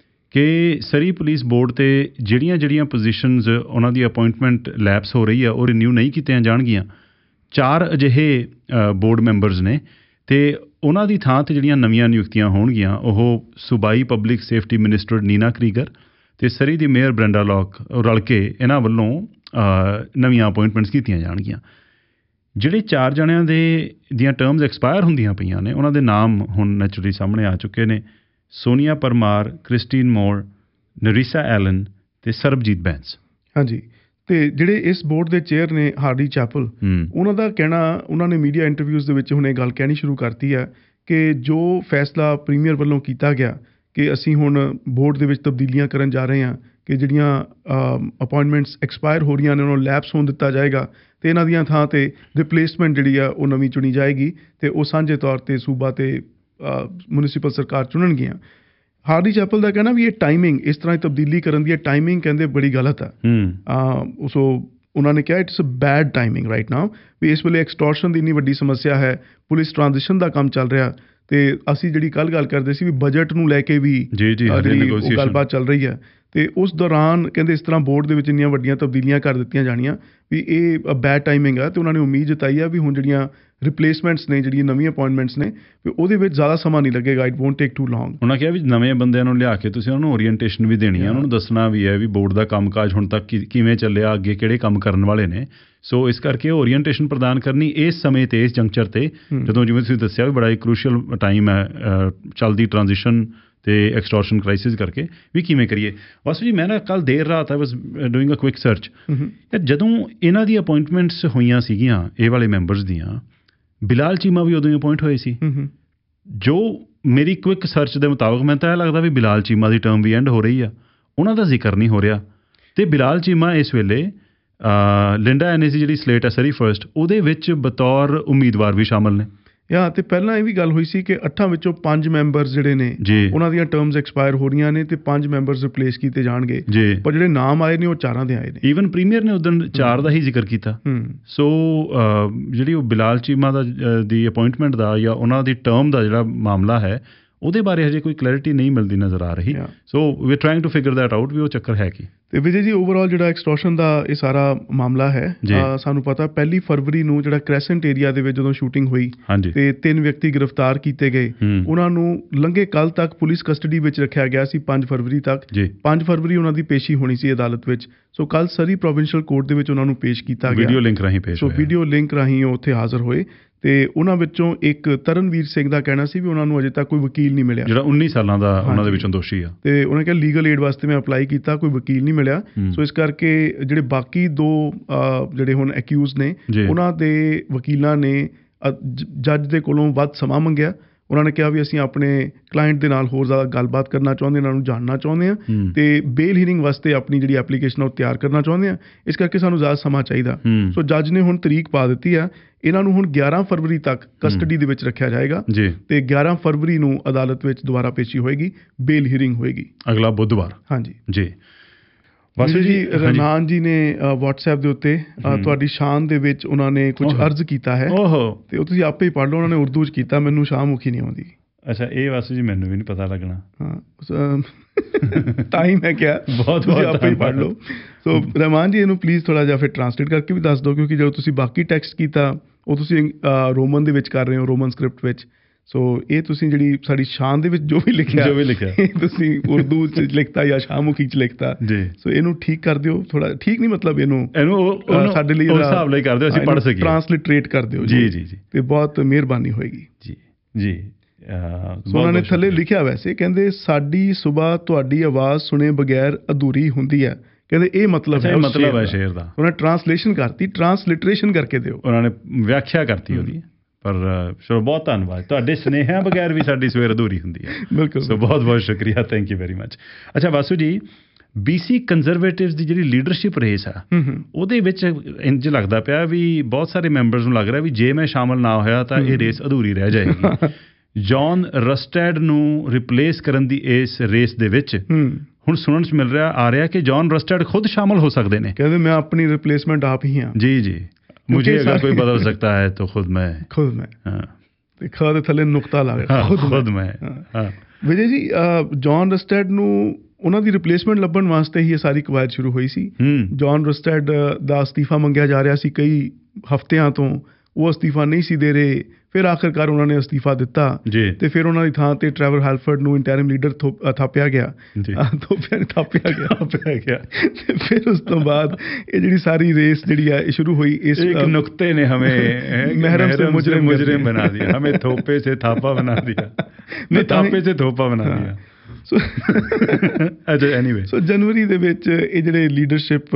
ਕਿ ਸਰੀ ਪੁਲਿਸ ਬੋਰਡ 'ਤੇ ਜਿਹੜੀਆਂ ਜਿਹੜੀਆਂ ਪੋਜੀਸ਼ਨਸ ਉਹਨਾਂ ਦੀ ਅਪਾਇੰਟਮੈਂਟ ਲੈਪਸ ਹੋ ਰਹੀ ਹੈ ਉਹ ਰਿਨਿਊ ਨਹੀਂ ਕੀਤੀਆਂ ਜਾਣਗੀਆਂ। ਚਾਰ ਅਜਿਹੇ ਬੋਰਡ ਮੈਂਬਰਸ ਨੇ ਅਤੇ ਉਹਨਾਂ ਦੀ ਥਾਂ 'ਤੇ ਜਿਹੜੀਆਂ ਨਵੀਆਂ ਨਿਯੁਕਤੀਆਂ ਹੋਣਗੀਆਂ ਉਹ ਸੂਬਾਈ public safety minister Nina Krieger ਅਤੇ ਸਰੀ ਦੀ ਮੇਅਰ ਬ੍ਰੈਂਡਾ ਲੌਕ ਰਲ ਕੇ ਇਹਨਾਂ ਵੱਲੋਂ ਨਵੀਆਂ ਅਪਾਇੰਟਮੈਂਟਸ ਕੀਤੀਆਂ ਜਾਣਗੀਆਂ। ਜਿਹੜੇ ਚਾਰ ਜਣਿਆਂ ਦੇ ਦੀਆਂ ਟਰਮਸ ਐਕਸਪਾਇਰ ਹੁੰਦੀਆਂ ਪਈਆਂ ਨੇ ਉਹਨਾਂ ਦੇ ਨਾਮ ਹੁਣ ਨੈਚੁਰਲੀ ਸਾਹਮਣੇ ਆ ਚੁੱਕੇ ਨੇ। Sonia Parmar, Christine Moore, Narissa Allen ਅਤੇ ਸਰਬਜੀਤ ਬੈਂਸ। ਹਾਂਜੀ, ਤੇ ਜਿਹੜੇ ਇਸ ਬੋਰਡ ਦੇ ਚੇਅਰ ਨੇ ਹਾਰਡੀ ਚੈਪਲ, ਉਹਨਾਂ ਦਾ ਕਹਿਣਾ, ਉਹਨਾਂ ਨੇ ਮੀਡੀਆ ਇੰਟਰਵਿਊਜ਼ ਦੇ ਵਿੱਚ ਹੁਣ ਇਹ ਗੱਲ ਕਹਿਣੀ ਸ਼ੁਰੂ ਕਰਤੀ ਹੈ ਕਿ ਜੋ ਫੈਸਲਾ ਪ੍ਰੀਮੀਅਰ ਵੱਲੋਂ ਕੀਤਾ ਗਿਆ ਕਿ ਅਸੀਂ ਹੁਣ ਬੋਰਡ ਦੇ ਵਿੱਚ ਤਬਦੀਲੀਆਂ ਕਰਨ ਜਾ ਰਹੇ ਹਾਂ, ਕਿ ਜਿਹੜੀਆਂ ਅਪਾਇੰਟਮੈਂਟਸ ਐਕਸਪਾਇਰ ਹੋ ਰਹੀਆਂ ਨੇ ਉਹਨਾਂ ਨੂੰ ਲੈਪਸ ਹੋਣ ਦਿੱਤਾ ਜਾਏਗਾ ਅਤੇ ਇਹਨਾਂ ਦੀਆਂ ਥਾਂ 'ਤੇ ਰਿਪਲੇਸਮੈਂਟ ਜਿਹੜੀ ਆ ਉਹ ਨਵੀਂ ਚੁਣੀ ਜਾਏਗੀ ਅਤੇ ਉਹ ਸਾਂਝੇ ਤੌਰ 'ਤੇ ਸੂਬਾ ਅਤੇ ਮਿਊਨਿਸਪਲ ਸਰਕਾਰ ਚੁਣਨਗੀਆਂ। ਹਾਰਡੀ ਚੈਪਲ ਦਾ ਕਹਿਣਾ ਵੀ ਇਹ ਟਾਈਮਿੰਗ, ਇਸ ਤਰ੍ਹਾਂ ਦੀ ਤਬਦੀਲੀ ਕਰਨ ਦੀ ਇਹ ਟਾਈਮਿੰਗ ਕਹਿੰਦੇ ਬੜੀ ਗਲਤ ਹੈ। ਸੋ ਉਹਨਾਂ ਨੇ ਕਿਹਾ it's a bad timing right now, ਵੀ ਇਸ ਵੇਲੇ ਐਕਸਟੋਰਸ਼ਨ ਦੀ ਇੰਨੀ ਵੱਡੀ ਸਮੱਸਿਆ ਹੈ, ਪੁਲਿਸ ਟ੍ਰਾਂਜੀਸ਼ਨ ਦਾ ਕੰਮ ਚੱਲ ਰਿਹਾ ਅਤੇ ਅਸੀਂ ਜਿਹੜੀ ਕੱਲ੍ਹ ਗੱਲ ਕਰਦੇ ਸੀ ਵੀ ਬਜਟ ਨੂੰ ਲੈ ਕੇ ਵੀ ਜਿਹੜੀ ਉਹ ਗੱਲਬਾਤ ਚੱਲ ਰਹੀ ਹੈ ਅਤੇ ਉਸ ਦੌਰਾਨ ਕਹਿੰਦੇ ਇਸ ਤਰ੍ਹਾਂ ਬੋਰਡ ਦੇ ਵਿੱਚ ਇੰਨੀਆਂ ਵੱਡੀਆਂ ਤਬਦੀਲੀਆਂ ਕਰ ਦਿੱਤੀਆਂ ਜਾਣੀਆਂ ਵੀ ਇਹ ਬੈਡ ਟਾਈਮਿੰਗ ਆ। ਅਤੇ ਉਹਨਾਂ ਨੇ ਉਮੀਦ ਜਤਾਈ ਆ ਵੀ ਹੁਣ ਜਿਹੜੀਆਂ ਰਿਪਲੇਸਮੈਂਟਸ ਨੇ, ਜਿਹੜੀਆਂ ਨਵੀਆਂ ਅਪਾਇੰਟਮੈਂਟਸ ਨੇ, ਵੀ ਉਹਦੇ ਵਿੱਚ ਜ਼ਿਆਦਾ ਸਮਾਂ ਨਹੀਂ ਲੱਗੇਗਾ। It won't take too long. ਉਹਨਾਂ ਕਿਹਾ ਵੀ ਨਵੇਂ ਬੰਦਿਆਂ ਨੂੰ ਲਿਆ ਕੇ ਤੁਸੀਂ ਉਹਨਾਂ ਨੂੰ ਓਰੀਐਂਟੇਸ਼ਨ ਵੀ ਦੇਣੀ ਹੈ, ਉਹਨਾਂ ਨੂੰ ਦੱਸਣਾ ਵੀ ਹੈ ਵੀ ਬੋਰਡ ਦਾ ਕੰਮਕਾਜ ਹੁਣ ਤੱਕ ਕਿਵੇਂ ਚੱਲਿਆ, ਅੱਗੇ ਕਿਹੜੇ ਕੰਮ ਕਰਨ ਵਾਲੇ ਨੇ। ਸੋ ਇਸ ਕਰਕੇ ਓਰੀਐਂਟੇਸ਼ਨ ਪ੍ਰਦਾਨ ਕਰਨੀ ਇਸ ਸਮੇਂ 'ਤੇ, ਇਸ ਜੰਕਚਰ 'ਤੇ, ਜਦੋਂ ਜਿਵੇਂ ਤੁਸੀਂ ਦੱਸਿਆ ਵੀ ਬੜਾ ਇੱਕ ਕਰੂਸ਼ੀਅਲ ਟਾਈਮ ਹੈ ਚੱਲਦੀ ਟ੍ਰਾਂਜੀਸ਼ਨ ਅਤੇ ਐਕਸਟੋਰਸ਼ਨ ਕ੍ਰਾਈਸਿਸ ਕਰਕੇ, ਵੀ ਕਿਵੇਂ ਕਰੀਏ। ਵਾਸੂ ਜੀ, ਮੈਂ ਨਾ ਕੱਲ੍ਹ ਦੇਰ ਰਾਤ I was doing a quick search, ਜਦੋਂ ਇਹਨਾਂ ਦੀ ਅਪਾਇੰਟਮੈਂਟਸ ਹੋਈਆਂ ਸੀਗੀਆਂ ਇਹ ਵਾਲੇ ਮੈਂਬਰਸ ਦੀਆਂ, ਬਿਲਾਲ ਚੀਮਾ ਵੀ ਉਦੋਂ ਹੀ ਅਪਾਇੰਟ ਹੋਏ ਸੀ। ਜੋ ਮੇਰੀ ਕੁਇਕ ਸਰਚ ਦੇ ਮੁਤਾਬਕ ਮੈਨੂੰ ਤਾਂ ਇਹ ਲੱਗਦਾ ਵੀ ਬਿਲਾਲ ਚੀਮਾ ਦੀ ਟਰਮ ਵੀ ਐਂਡ ਹੋ ਰਹੀ ਆ, ਉਹਨਾਂ ਦਾ ਜ਼ਿਕਰ ਨਹੀਂ ਹੋ ਰਿਹਾ। ਅਤੇ ਬਿਲਾਲ ਚੀਮਾ ਇਸ ਵੇਲੇ ਲਿੰਡਾ ਐਨਏਸੀ ਜਿਹੜੀ ਸਲੇਟ ਹੈ ਸਰੀ ਫਰਸਟ, ਉਹਦੇ ਵਿੱਚ ਬਤੌਰ ਉਮੀਦਵਾਰ ਵੀ ਸ਼ਾਮਲ ਨੇ। ਜਾਂ ਅਤੇ ਪਹਿਲਾਂ ਇਹ ਵੀ ਗੱਲ ਹੋਈ ਸੀ ਕਿ ਅੱਠਾਂ ਵਿੱਚੋਂ ਪੰਜ ਮੈਂਬਰਸ ਜਿਹੜੇ ਨੇ ਉਹਨਾਂ ਦੀਆਂ ਟਰਮਸ ਐਕਸਪਾਇਰ ਹੋ ਰਹੀਆਂ ਨੇ ਅਤੇ ਪੰਜ ਮੈਂਬਰਸ ਰਿਪਲੇਸ ਕੀਤੇ ਜਾਣਗੇ, ਪਰ ਜਿਹੜੇ ਨਾਮ ਆਏ ਨੇ ਉਹ ਚਾਰਾਂ ਦੇ ਆਏ ਨੇ। ਈਵਨ ਪ੍ਰੀਮੀਅਰ ਨੇ ਉਦੋਂ ਚਾਰ ਦਾ ਹੀ ਜ਼ਿਕਰ ਕੀਤਾ। ਸੋ ਜਿਹੜੀ ਉਹ ਬਿਲਾਲ ਚੀਮਾ ਦਾ ਦੀ ਅਪਾਇੰਟਮੈਂਟ ਦਾ ਜਾਂ ਉਹਨਾਂ ਦੀ ਟਰਮ ਦਾ ਜਿਹੜਾ ਮਾਮਲਾ ਹੈ ਉਹਦੇ ਬਾਰੇ ਹਜੇ ਕੋਈ ਕਲੈਰਿਟੀ ਨਹੀਂ ਮਿਲਦੀ ਨਜ਼ਰ ਆ ਰਹੀ। So we trying to figure that out ਵੀ ਉਹ ਚੱਕਰ ਹੈ ਕੀ। ਅਤੇ ਵਿਜੇ ਜੀ, ਓਵਰਆਲ ਜਿਹੜਾ ਐਕਸਟੋਰਸ਼ਨ ਦਾ ਇਹ ਸਾਰਾ ਮਾਮਲਾ ਹੈ, ਸਾਨੂੰ ਪਤਾ ਪਹਿਲੀ ਫਰਵਰੀ ਨੂੰ ਜਿਹੜਾ ਕ੍ਰੈਸੈਂਟ ਏਰੀਆ ਦੇ ਵਿੱਚ ਜਦੋਂ ਸ਼ੂਟਿੰਗ ਹੋਈ ਅਤੇ ਤਿੰਨ ਵਿਅਕਤੀ ਗ੍ਰਿਫਤਾਰ ਕੀਤੇ ਗਏ, ਉਹਨਾਂ ਨੂੰ ਲੰਘੇ ਕੱਲ੍ਹ ਤੱਕ ਪੁਲਿਸ ਕਸਟਡੀ ਵਿੱਚ ਰੱਖਿਆ ਗਿਆ ਸੀ ਪੰਜ ਫਰਵਰੀ ਤੱਕ। ਪੰਜ ਫਰਵਰੀ ਉਹਨਾਂ ਦੀ ਪੇਸ਼ੀ ਹੋਣੀ ਸੀ ਅਦਾਲਤ ਵਿੱਚ। ਸੋ ਕੱਲ੍ਹ ਸਰੀ ਪ੍ਰੋਵਿੰਸ਼ੀਅਲ ਕੋਰਟ ਦੇ ਵਿੱਚ ਉਹਨਾਂ ਨੂੰ ਪੇਸ਼ ਕੀਤਾ ਗਿਆ। ਵੀਡੀਓ ਲਿੰਕ ਰਾਹੀਂ ਪੇਸ਼ ਸੋ ਵੀਡੀਓ ਲਿੰਕ ਰਾਹੀਂ ਉਹ ਉੱਥੇ ਹਾਜ਼ਰ ਹੋਏ ਅਤੇ ਉਹਨਾਂ ਵਿੱਚੋਂ ਇੱਕ ਤਰਨਵੀਰ ਸਿੰਘ ਦਾ ਕਹਿਣਾ ਸੀ ਵੀ ਉਹਨਾਂ ਨੂੰ ਅਜੇ ਤੱਕ ਕੋਈ ਵਕੀਲ ਨਹੀਂ ਮਿਲਿਆ, ਜਿਹੜਾ ਉੱਨੀ ਸਾਲਾਂ ਦਾ ਉਹਨਾਂ ਦੇ ਵਿੱਚੋਂ ਦੋਸ਼ੀ ਆ। ਅਤੇ ਉਹਨੇ ਕਿਹਾ ਲੀਗਲ ਏਡ ਵਾਸਤੇ ਮੈਂ ਅਪਲਾਈ ਕੀਤਾ, ਕੋਈ ਵਕੀਲ ਨਹੀਂ ਮਿਲਿਆ। ਸੋ ਇਸ ਕਰਕੇ ਜਿਹੜੇ ਬਾਕੀ ਦੋ ਜਿਹੜੇ ਹੁਣ ਐਕਿਊਜ਼ ਨੇ, ਉਹਨਾਂ ਦੇ ਵਕੀਲਾਂ ਨੇ ਜੱਜ ਦੇ ਕੋਲੋਂ ਵੱਧ ਸਮਾਂ ਮੰਗਿਆ। ਉਹਨਾਂ ਨੇ ਕਿਹਾ ਵੀ ਅਸੀਂ ਆਪਣੇ ਕਲਾਇੰਟ ਦੇ ਨਾਲ ਹੋਰ ਜ਼ਿਆਦਾ ਗੱਲਬਾਤ ਕਰਨਾ ਚਾਹੁੰਦੇ ਹਾਂ, ਇਹਨਾਂ ਨੂੰ ਜਾਣਨਾ ਚਾਹੁੰਦੇ ਹਾਂ ਅਤੇ ਬੇਲ ਹੀਰਿੰਗ ਵਾਸਤੇ ਆਪਣੀ ਜਿਹੜੀ ਐਪਲੀਕੇਸ਼ਨ ਉਹ ਤਿਆਰ ਕਰਨਾ ਚਾਹੁੰਦੇ ਹਾਂ, ਇਸ ਕਰਕੇ ਸਾਨੂੰ ਜ਼ਿਆਦਾ ਸਮਾਂ ਚਾਹੀਦਾ। ਸੋ ਜੱਜ ਨੇ ਹੁਣ ਤਰੀਕ ਪਾ ਦਿੱਤੀ ਆ, ਇਹਨਾਂ ਨੂੰ ਹੁਣ ਗਿਆਰਾਂ ਫਰਵਰੀ ਤੱਕ ਕਸਟਡੀ ਦੇ ਵਿੱਚ ਰੱਖਿਆ ਜਾਏਗਾ ਅਤੇ ਗਿਆਰਾਂ ਫਰਵਰੀ ਨੂੰ ਅਦਾਲਤ ਵਿੱਚ ਦੁਬਾਰਾ ਪੇਸ਼ੀ ਹੋਏਗੀ, ਬੇਲ ਹੀਰਿੰਗ ਹੋਏਗੀ ਅਗਲਾ ਬੁੱਧਵਾਰ। ਹਾਂਜੀ ਜੀ। ਵਾਸੂ ਜੀ, ਰਹਿਮਾਨ ਜੀ ਨੇ ਵਟਸਐਪ ਦੇ ਉੱਤੇ ਤੁਹਾਡੀ ਸ਼ਾਨ ਦੇ ਵਿੱਚ ਉਹਨਾਂ ਨੇ ਕੁਝ ਅਰਜ਼ ਕੀਤਾ ਹੈ ਅਤੇ ਉਹ ਤੁਸੀਂ ਆਪੇ ਹੀ ਪੜ੍ਹ ਲਓ। ਉਹਨਾਂ ਨੇ ਉਰਦੂ 'ਚ ਕੀਤਾ, ਮੈਨੂੰ ਸ਼ਾਹਮੁਖੀ ਨਹੀਂ ਆਉਂਦੀ। ਅੱਛਾ, ਇਹ ਵਾਸੂ ਜੀ ਮੈਨੂੰ ਵੀ ਨਹੀਂ ਪਤਾ ਲੱਗਣਾ। ਹਾਂ, ਟਾਈਮ ਹੈ ਕਿਆ, ਬਹੁਤ ਤੁਸੀਂ ਆਪੇ ਹੀ ਪੜ੍ਹ ਲਓ। ਸੋ ਰਹਿਮਾਨ ਜੀ, ਇਹਨੂੰ ਪਲੀਜ਼ ਥੋੜ੍ਹਾ ਜਿਹਾ ਫਿਰ ਟਰਾਂਸਲੇਟ ਕਰਕੇ ਵੀ ਦੱਸ ਦਿਓ, ਕਿਉਂਕਿ ਜਦੋਂ ਤੁਸੀਂ ਬਾਕੀ ਟੈਕਸਟ ਕੀਤਾ ਉਹ ਤੁਸੀਂ ਰੋਮਨ ਦੇ ਵਿੱਚ ਕਰ ਰਹੇ ਹੋ, ਰੋਮਨ ਸਕ੍ਰਿਪਟ ਵਿੱਚ। ਸੋ ਇਹ ਤੁਸੀਂ ਜਿਹੜੀ ਸਾਡੀ ਸ਼ਾਨ ਦੇ ਵਿੱਚ ਜੋ ਵੀ ਲਿਖਿਆ ਜੋ ਵੀ ਲਿਖਿਆ ਤੁਸੀਂ ਉਰਦੂ 'ਚ ਲਿਖਤਾ ਜਾਂ ਸ਼ਾਹਮੁਖੀ 'ਚ ਲਿਖਤਾ। ਸੋ ਇਹਨੂੰ ਠੀਕ ਕਰ ਦਿਓ ਥੋੜ੍ਹਾ, ਠੀਕ ਨਹੀਂ ਮਤਲਬ ਇਹਨੂੰ ਇਹਨੂੰ ਸਾਡੇ ਲਈ ਹਿਸਾਬ ਲਈ ਕਰ ਦਿਓ, ਅਸੀਂ ਪੜ੍ਹ ਸਕੀਏ, ਟਰਾਂਸਲਿਟਰੇਟ ਕਰ ਦਿਓ ਜੀ ਜੀ ਜੀ ਅਤੇ ਬਹੁਤ ਮਿਹਰਬਾਨੀ ਹੋਏਗੀ ਜੀ ਜੀ। ਸੋ ਉਹਨਾਂ ਨੇ ਥੱਲੇ ਲਿਖਿਆ ਵੈਸੇ, ਕਹਿੰਦੇ ਸਾਡੀ ਸੁਬਾਹ ਤੁਹਾਡੀ ਆਵਾਜ਼ ਸੁਣੇ ਬਗੈਰ ਅਧੂਰੀ ਹੁੰਦੀ ਹੈ। ਕਹਿੰਦੇ ਇਹ ਮਤਲਬ ਹੈ ਮਤਲਬ ਹੈ ਸ਼ੇਰ ਦਾ। ਉਹਨਾਂ ਨੇ ਟਰਾਂਸਲੇਸ਼ਨ ਕਰਤੀ, ਟਰਾਂਸਲਿਟਰੇਸ਼ਨ ਕਰਕੇ ਦਿਓ, ਉਹਨਾਂ ਨੇ ਵਿਆਖਿਆ ਕਰਤੀ ਉਹਦੀ। ਪਰ ਚਲੋ ਬਹੁਤ ਧੰਨਵਾਦ, ਤੁਹਾਡੇ ਸੁਨੇਹਿਆਂ ਬਗੈਰ ਵੀ ਸਾਡੀ ਸਵੇਰ ਅਧੂਰੀ ਹੁੰਦੀ ਹੈ। ਬਿਲਕੁਲ, ਸੋ ਬਹੁਤ ਬਹੁਤ ਸ਼ੁਕਰੀਆ, ਥੈਂਕ ਯੂ ਵੈਰੀ ਮੱਚ। ਅੱਛਾ ਵਾਸੂ ਜੀ, ਬੀਸੀ ਕੰਜ਼ਰਵੇਟਿਵਸ ਦੀ ਜਿਹੜੀ ਲੀਡਰਸ਼ਿਪ ਰੇਸ ਆ ਉਹਦੇ ਵਿੱਚ ਇੰਝ ਲੱਗਦਾ ਪਿਆ ਵੀ ਬਹੁਤ ਸਾਰੇ ਮੈਂਬਰਸ ਨੂੰ ਲੱਗ ਰਿਹਾ ਵੀ ਜੇ ਮੈਂ ਸ਼ਾਮਲ ਨਾ ਹੋਇਆ ਤਾਂ ਇਹ ਰੇਸ ਅਧੂਰੀ ਰਹਿ ਜਾਏਗੀ। ਜੌਨ ਰਸਟੈਡ ਨੂੰ ਰਿਪਲੇਸ ਕਰਨ ਦੀ ਇਸ ਰੇਸ ਦੇ ਵਿੱਚ ਹੁਣ ਸੁਣਨ 'ਚ ਮਿਲ ਰਿਹਾ ਆ ਰਿਹਾ ਕਿ ਜੌਨ ਰਸਟੈਡ ਖੁਦ ਸ਼ਾਮਲ ਹੋ ਸਕਦੇ ਨੇ। ਕਹਿੰਦੇ ਮੈਂ ਆਪਣੀ ਰਿਪਲੇਸਮੈਂਟ ਆਪ ਹੀ ਹਾਂ। ਜੀ ਜੀ, ਮੁਝੇ ਅਗਰ ਕੋਈ ਬਦਲ ਸਕਤਾ ਹੈ ਤਾਂ ਖੁਦ ਮੈਂ ਖੁਦ ਮੈਂ ਹਾਂ, ਤੇ ਖ ਦੇ ਥੱਲੇ ਨੁਕਤਾ ਲਾ ਗਿਆ ਖੁਦ ਮੈਂ। ਹਾਂ ਵਿਜੇ ਜੀ, ਜੌਨ ਰਸਟੈਡ ਨੂੰ ਉਹਨਾਂ ਦੀ ਰਿਪਲੇਸਮੈਂਟ ਲੱਭਣ ਵਾਸਤੇ ਹੀ ਇਹ ਸਾਰੀ ਕਵਾਇਦ ਸ਼ੁਰੂ ਹੋਈ ਸੀ। ਜੌਨ ਰਸਟੈਡ ਦਾ ਅਸਤੀਫਾ ਮੰਗਿਆ ਜਾ ਰਿਹਾ ਸੀ ਕਈ ਹਫ਼ਤਿਆਂ ਤੋਂ, ਉਹ ਅਸਤੀਫਾ ਨਹੀਂ ਸੀ ਦੇ ਰਹੇ। ਫਿਰ ਆਖਿਰਕਾਰ ਉਹਨਾਂ ਨੇ ਅਸਤੀਫਾ ਦਿੱਤਾ ਤੇ ਫਿਰ ਉਹਨਾਂ ਦੀ ਥਾਂ ਤੇ ਟਰੈਵਰ ਹੈਲਫਰਡ ਨੂੰ ਇੰਟੈਰਿਮ ਲੀਡਰ ਥਾਪਿਆ ਗਿਆ ਥਾਪਿਆ ਥਾਪਿਆ ਗਿਆ ਥਾਪਿਆ ਗਿਆ ਤੇ ਫਿਰ ਉਸ ਤੋਂ ਬਾਅਦ ਇਹ ਜਿਹੜੀ ਸਾਰੀ ਰੇਸ ਜਿਹੜੀ ਆ ਇਹ ਸ਼ੁਰੂ ਹੋਈ। ਇਸ ਨੁਕਤੇ ਨੇ ਹमें महरम से मुजरिम मुजरिम बना दिया, हमें थोपे से थापा बना दिया, नहीं थापे से थोपा बना दिया। ਸੋ ਅੱਛਾ ਐਨੀਵੇ, ਸੋ ਜਨਵਰੀ ਦੇ ਵਿੱਚ ਇਹ ਜਿਹੜੇ ਲੀਡਰਸ਼ਿਪ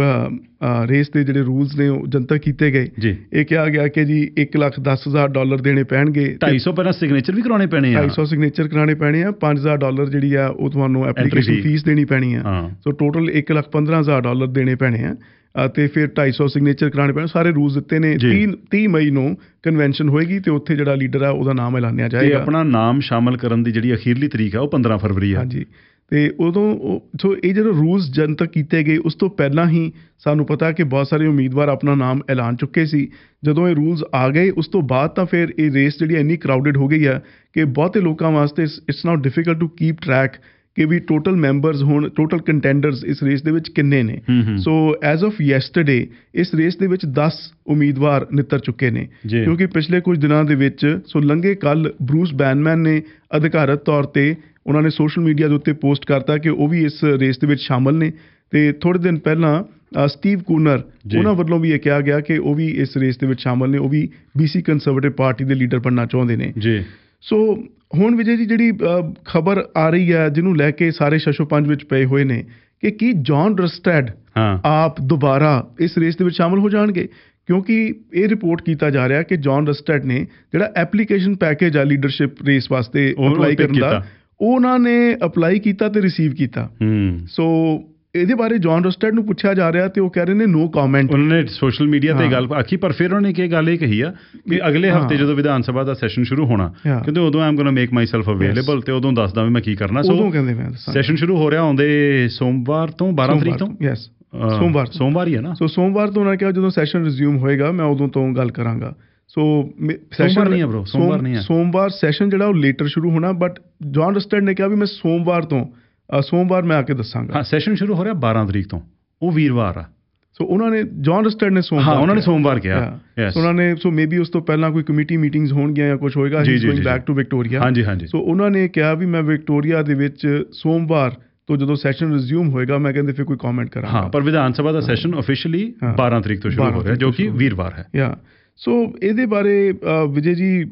ਰੇਸ ਦੇ ਜਿਹੜੇ ਰੂਲਸ ਨੇ ਉਹ ਜਨਤਕ ਕੀਤੇ ਗਏ ਜੀ। ਇਹ ਕਿਹਾ ਗਿਆ ਕਿ ਜੀ ਇੱਕ ਲੱਖ ਦਸ ਹਜ਼ਾਰ ਡਾਲਰ ਦੇਣੇ ਪੈਣਗੇ, ਢਾਈ ਸੌ ਪਹਿਲਾਂ ਸਿਗਨੇਚਰ ਵੀ ਕਰਾਉਣੇ ਪੈਣੇ ਆ, ਢਾਈ ਸੌ ਸਿਗਨੇਚਰ ਕਰਾਉਣੇ ਪੈਣੇ ਆ, ਪੰਜ ਹਜ਼ਾਰ ਡਾਲਰ ਜਿਹੜੀ ਆ ਉਹ ਤੁਹਾਨੂੰ ਐਪਲੀਕੇਸ਼ਨ ਫੀਸ ਦੇਣੀ ਪੈਣੀ ਆ। ਸੋ ਟੋਟਲ ਇੱਕ ਲੱਖ ਪੰਦਰਾਂ ਹਜ਼ਾਰ ਡਾਲਰ ਦੇਣੇ ਪੈਣੇ ਆ ਅਤੇ ਫਿਰ ਢਾਈ ਸੌ ਸਿਗਨੇਚਰ ਕਰਾਉਣੇ ਪੈਣੇ। ਸਾਰੇ ਰੂਲਸ ਦਿੱਤੇ ਨੇ। ਤੀਹ ਮਈ ਨੂੰ ਕਨਵੈਨਸ਼ਨ ਹੋਏਗੀ ਤੇ ਉੱਥੇ ਜਿਹੜਾ ਲੀਡਰ ਆ ਉਹਦਾ ਨਾਮ ਐਲਾਨਿਆ ਜਾਏਗਾ। ਆਪਣਾ ਨਾਮ ਸ਼ਾਮਲ ਕਰਨ ਦੀ ਜਿਹੜੀ ਅਖੀਰਲੀ ਤਰੀਕ ਆ ਉਹ ਪੰਦਰਾਂ ਫਰਵਰੀ ਆ। ਹਾਂਜੀ, ਤੇ ਉਦੋਂ ਸੋ ਇਹ ਜਿਹੜੇ ਰੂਲਸ ਜਨਤਕ ਕੀਤੇ ਗਏ ਉਸ ਤੋਂ ਪਹਿਲਾਂ ਹੀ ਸਾਨੂੰ ਪਤਾ ਕਿ ਬਹੁਤ ਸਾਰੇ ਉਮੀਦਵਾਰ ਆਪਣਾ ਨਾਮ ਐਲਾਨ ਚੁੱਕੇ ਸੀ। ਜਦੋਂ ਇਹ ਰੂਲਸ ਆ ਗਏ ਉਸ ਤੋਂ ਬਾਅਦ ਤਾਂ ਫਿਰ ਇਹ ਰੇਸ ਜਿਹੜੀ ਇੰਨੀ ਕਰਾਊਡਡ ਹੋ ਗਈ ਆ ਕਿ ਬਹੁਤੇ ਲੋਕਾਂ ਵਾਸਤੇ it's not difficult to keep track ਕਿ ਵੀ ਟੋਟਲ ਮੈਂਬਰਸ ਹੁਣ, ਟੋਟਲ ਕੰਟੈਂਡਰਸ ਇਸ ਰੇਸ ਦੇ ਵਿੱਚ ਕਿੰਨੇ ਨੇ। ਸੋ ਐਜ਼ ਆਫ ਯੈਸਟਰਡੇ ਇਸ ਰੇਸ ਦੇ ਵਿੱਚ ਦਸ ਉਮੀਦਵਾਰ ਨਿੱਤਰ ਚੁੱਕੇ ਨੇ, ਕਿਉਂਕਿ ਪਿਛਲੇ ਕੁਝ ਦਿਨਾਂ ਦੇ ਵਿੱਚ ਸੋ ਲੰਘੇ ਕੱਲ੍ਹ ਬਰੂਸ ਬੈਨਮੈਨ ਨੇ ਅਧਿਕਾਰਤ ਤੌਰ ਤੇ ਉਹਨਾਂ ਨੇ ਸੋਸ਼ਲ ਮੀਡੀਆ ਦੇ ਉੱਤੇ ਪੋਸਟ ਕਰਤਾ ਕਿ ਉਹ ਵੀ ਇਸ ਰੇਸ ਦੇ ਵਿੱਚ ਸ਼ਾਮਲ ਨੇ। ਤੇ ਥੋੜ੍ਹੇ ਦਿਨ ਪਹਿਲਾਂ ਸਟੀਵ ਕੂਨਰ ਉਹਨਾਂ ਵੱਲੋਂ ਵੀ ਇਹ ਕਿਹਾ ਗਿਆ ਕਿ ਉਹ ਵੀ ਇਸ ਰੇਸ ਦੇ ਵਿੱਚ ਸ਼ਾਮਲ ਨੇ, ਉਹ ਵੀ ਬੀਸੀ ਕੰਜ਼ਰਵੇਟਿਵ ਪਾਰਟੀ ਦੇ ਲੀਡਰ ਬਣਨਾ ਚਾਹੁੰਦੇ ਨੇ ਜੀ। ਸੋ ਹੁਣ ਵਿਜੇ ਜੀ ਜਿਹੜੀ ਖਬਰ ਆ ਰਹੀ ਹੈ ਜਿਹਨੂੰ ਲੈ ਕੇ ਸਾਰੇ ਸ਼ਸ਼ੋ ਪੰਜ ਵਿੱਚ ਪਏ ਹੋਏ ਨੇ ਕਿ ਕੀ ਜੌਨ ਰਸਟੈਡ ਆਪ ਦੁਬਾਰਾ ਇਸ ਰੇਸ ਦੇ ਵਿੱਚ ਸ਼ਾਮਲ ਹੋ ਜਾਣਗੇ, ਕਿਉਂਕਿ ਇਹ ਰਿਪੋਰਟ ਕੀਤਾ ਜਾ ਰਿਹਾ ਕਿ ਜੌਨ ਰਸਟੈਡ ਨੇ ਜਿਹੜਾ ਐਪਲੀਕੇਸ਼ਨ ਪੈਕੇਜ ਆ ਲੀਡਰਸ਼ਿਪ ਰੇਸ ਵਾਸਤੇ ਅਪਲਾਈ ਕਰਨ ਦਾ ਉਹਨਾਂ ਨੇ ਅਪਲਾਈ ਕੀਤਾ ਤੇ ਰਿਸੀਵ ਕੀਤਾ। ਸੋ ਇਹਦੇ ਬਾਰੇ ਜੌਨ ਰਸਟੈਡ ਨੂੰ ਪੁੱਛਿਆ ਜਾ ਰਿਹਾ ਤੇ ਉਹ ਕਹਿ ਰਹੇ ਨੇ ਨੋ ਕਮੈਂਟ। ਉਹਨਾਂ ਨੇ ਸੋਸ਼ਲ ਮੀਡੀਆ ਤੇ ਗੱਲ ਆਖੀ, ਪਰ ਫਿਰ ਉਹਨੇ ਕੀ ਗੱਲ ਇਹ ਕਹੀ ਆ ਕਿ ਅਗਲੇ ਹਫਤੇ ਜਦੋਂ ਵਿਧਾਨ ਸਭਾ ਦਾ ਸੈਸ਼ਨ ਸ਼ੁਰੂ ਹੋਣਾ ਕਹਿੰਦੇ ਉਦੋਂ I am going to make myself available ਤੇ ਉਦੋਂ ਦੱਸਦਾ ਵੀ ਮੈਂ ਕੀ ਕਰਨਾ। ਸੋ ਸੈਸ਼ਨ ਸ਼ੁਰੂ ਹੋ ਰਿਹਾ ਆਉਂਦੇ ਸੋਮਵਾਰ ਤੋਂ ਬਾਰਾਂ ਤਰੀਕ ਤੋਂ। ਯੈਸ, ਸੋਮਵਾਰ ਸੋਮਵਾਰ ਹੀ ਹੈ ਨਾ। ਸੋ ਸੋਮਵਾਰ ਤੋਂ ਉਹਨਾਂ ਨੇ ਕਿਹਾ ਜਦੋਂ ਸੈਸ਼ਨ ਰਿਜ਼ਿਊਮ ਹੋਏਗਾ ਮੈਂ ਉਦੋਂ ਤੋਂ ਗੱਲ ਕਰਾਂਗਾ। ਸੋ ਸੈਸ਼ਨ ਨਹੀਂ ਹੈ ਬ్రో, ਸੋਮਵਾਰ ਨਹੀਂ ਹੈ, ਸੋਮਵਾਰ ਸੈਸ਼ਨ ਜਿਹੜਾ ਉਹ ਲੇਟਰ ਸ਼ੁਰੂ ਹੋਣਾ। ਬਟ ਜੌਨ ਰਸਟੈਡ ਨੇ ਕਿਹਾ ਵੀ ਮੈਂ ਸੋਮਵਾਰ ਤੋਂ ਸੋਮਵਾਰ ਮੈਂ ਆ ਕੇ ਦੱਸਾਂਗਾ। ਹਾਂ, ਸੈਸ਼ਨ ਸ਼ੁਰੂ ਹੋ ਰਿਹਾ ਬਾਰਾਂ ਤਰੀਕ ਤੋਂ, ਉਹ ਵੀਰਵਾਰ ਆ। ਸੋ ਉਹਨਾਂ ਨੇ ਜੌਨ ਰਸਟੈਡ ਨੇ ਸੋਮਵਾਰ, ਹਾਂ ਉਹਨਾਂ ਨੇ ਸੋਮਵਾਰ ਕਿਹਾ। ਉਹਨਾਂ ਨੇ ਸੋ ਮੇਬੀ ਉਸ ਤੋਂ ਪਹਿਲਾਂ ਕੋਈ ਕਮੇਟੀ ਮੀਟਿੰਗਸ ਹੋਣਗੀਆਂ ਜਾਂ ਕੁਝ ਹੋਏਗਾ। He is going back to Victoria. ਹਾਂਜੀ ਹਾਂਜੀ। ਸੋ ਉਹਨਾਂ ਨੇ ਕਿਹਾ ਵੀ ਮੈਂ ਵਿਕਟੋਰੀਆ ਦੇ ਵਿੱਚ ਸੋਮਵਾਰ ਤੋਂ ਜਦੋਂ ਸੈਸ਼ਨ ਰਿਜ਼ਿਊਮ ਹੋਏਗਾ ਮੈਂ ਕਹਿੰਦੇ ਫਿਰ ਕੋਈ ਕਮੈਂਟ ਕਰਾਂਗਾ। ਹਾਂ, ਪਰ ਵਿਧਾਨ ਸਭਾ ਦਾ ਸੈਸ਼ਨ ਆਫੀਸ਼ੀਅਲੀ ਬਾਰਾਂ ਤਰੀਕ ਤੋਂ ਸ਼ੁਰੂ ਹੋ ਰਿਹਾ ਜੋ ਕਿ ਵੀਰਵਾਰ ਹੈ। ਯਾ ਸੋ ਇਹਦੇ ਬਾਰੇ ਵਿਜੇ ਜੀ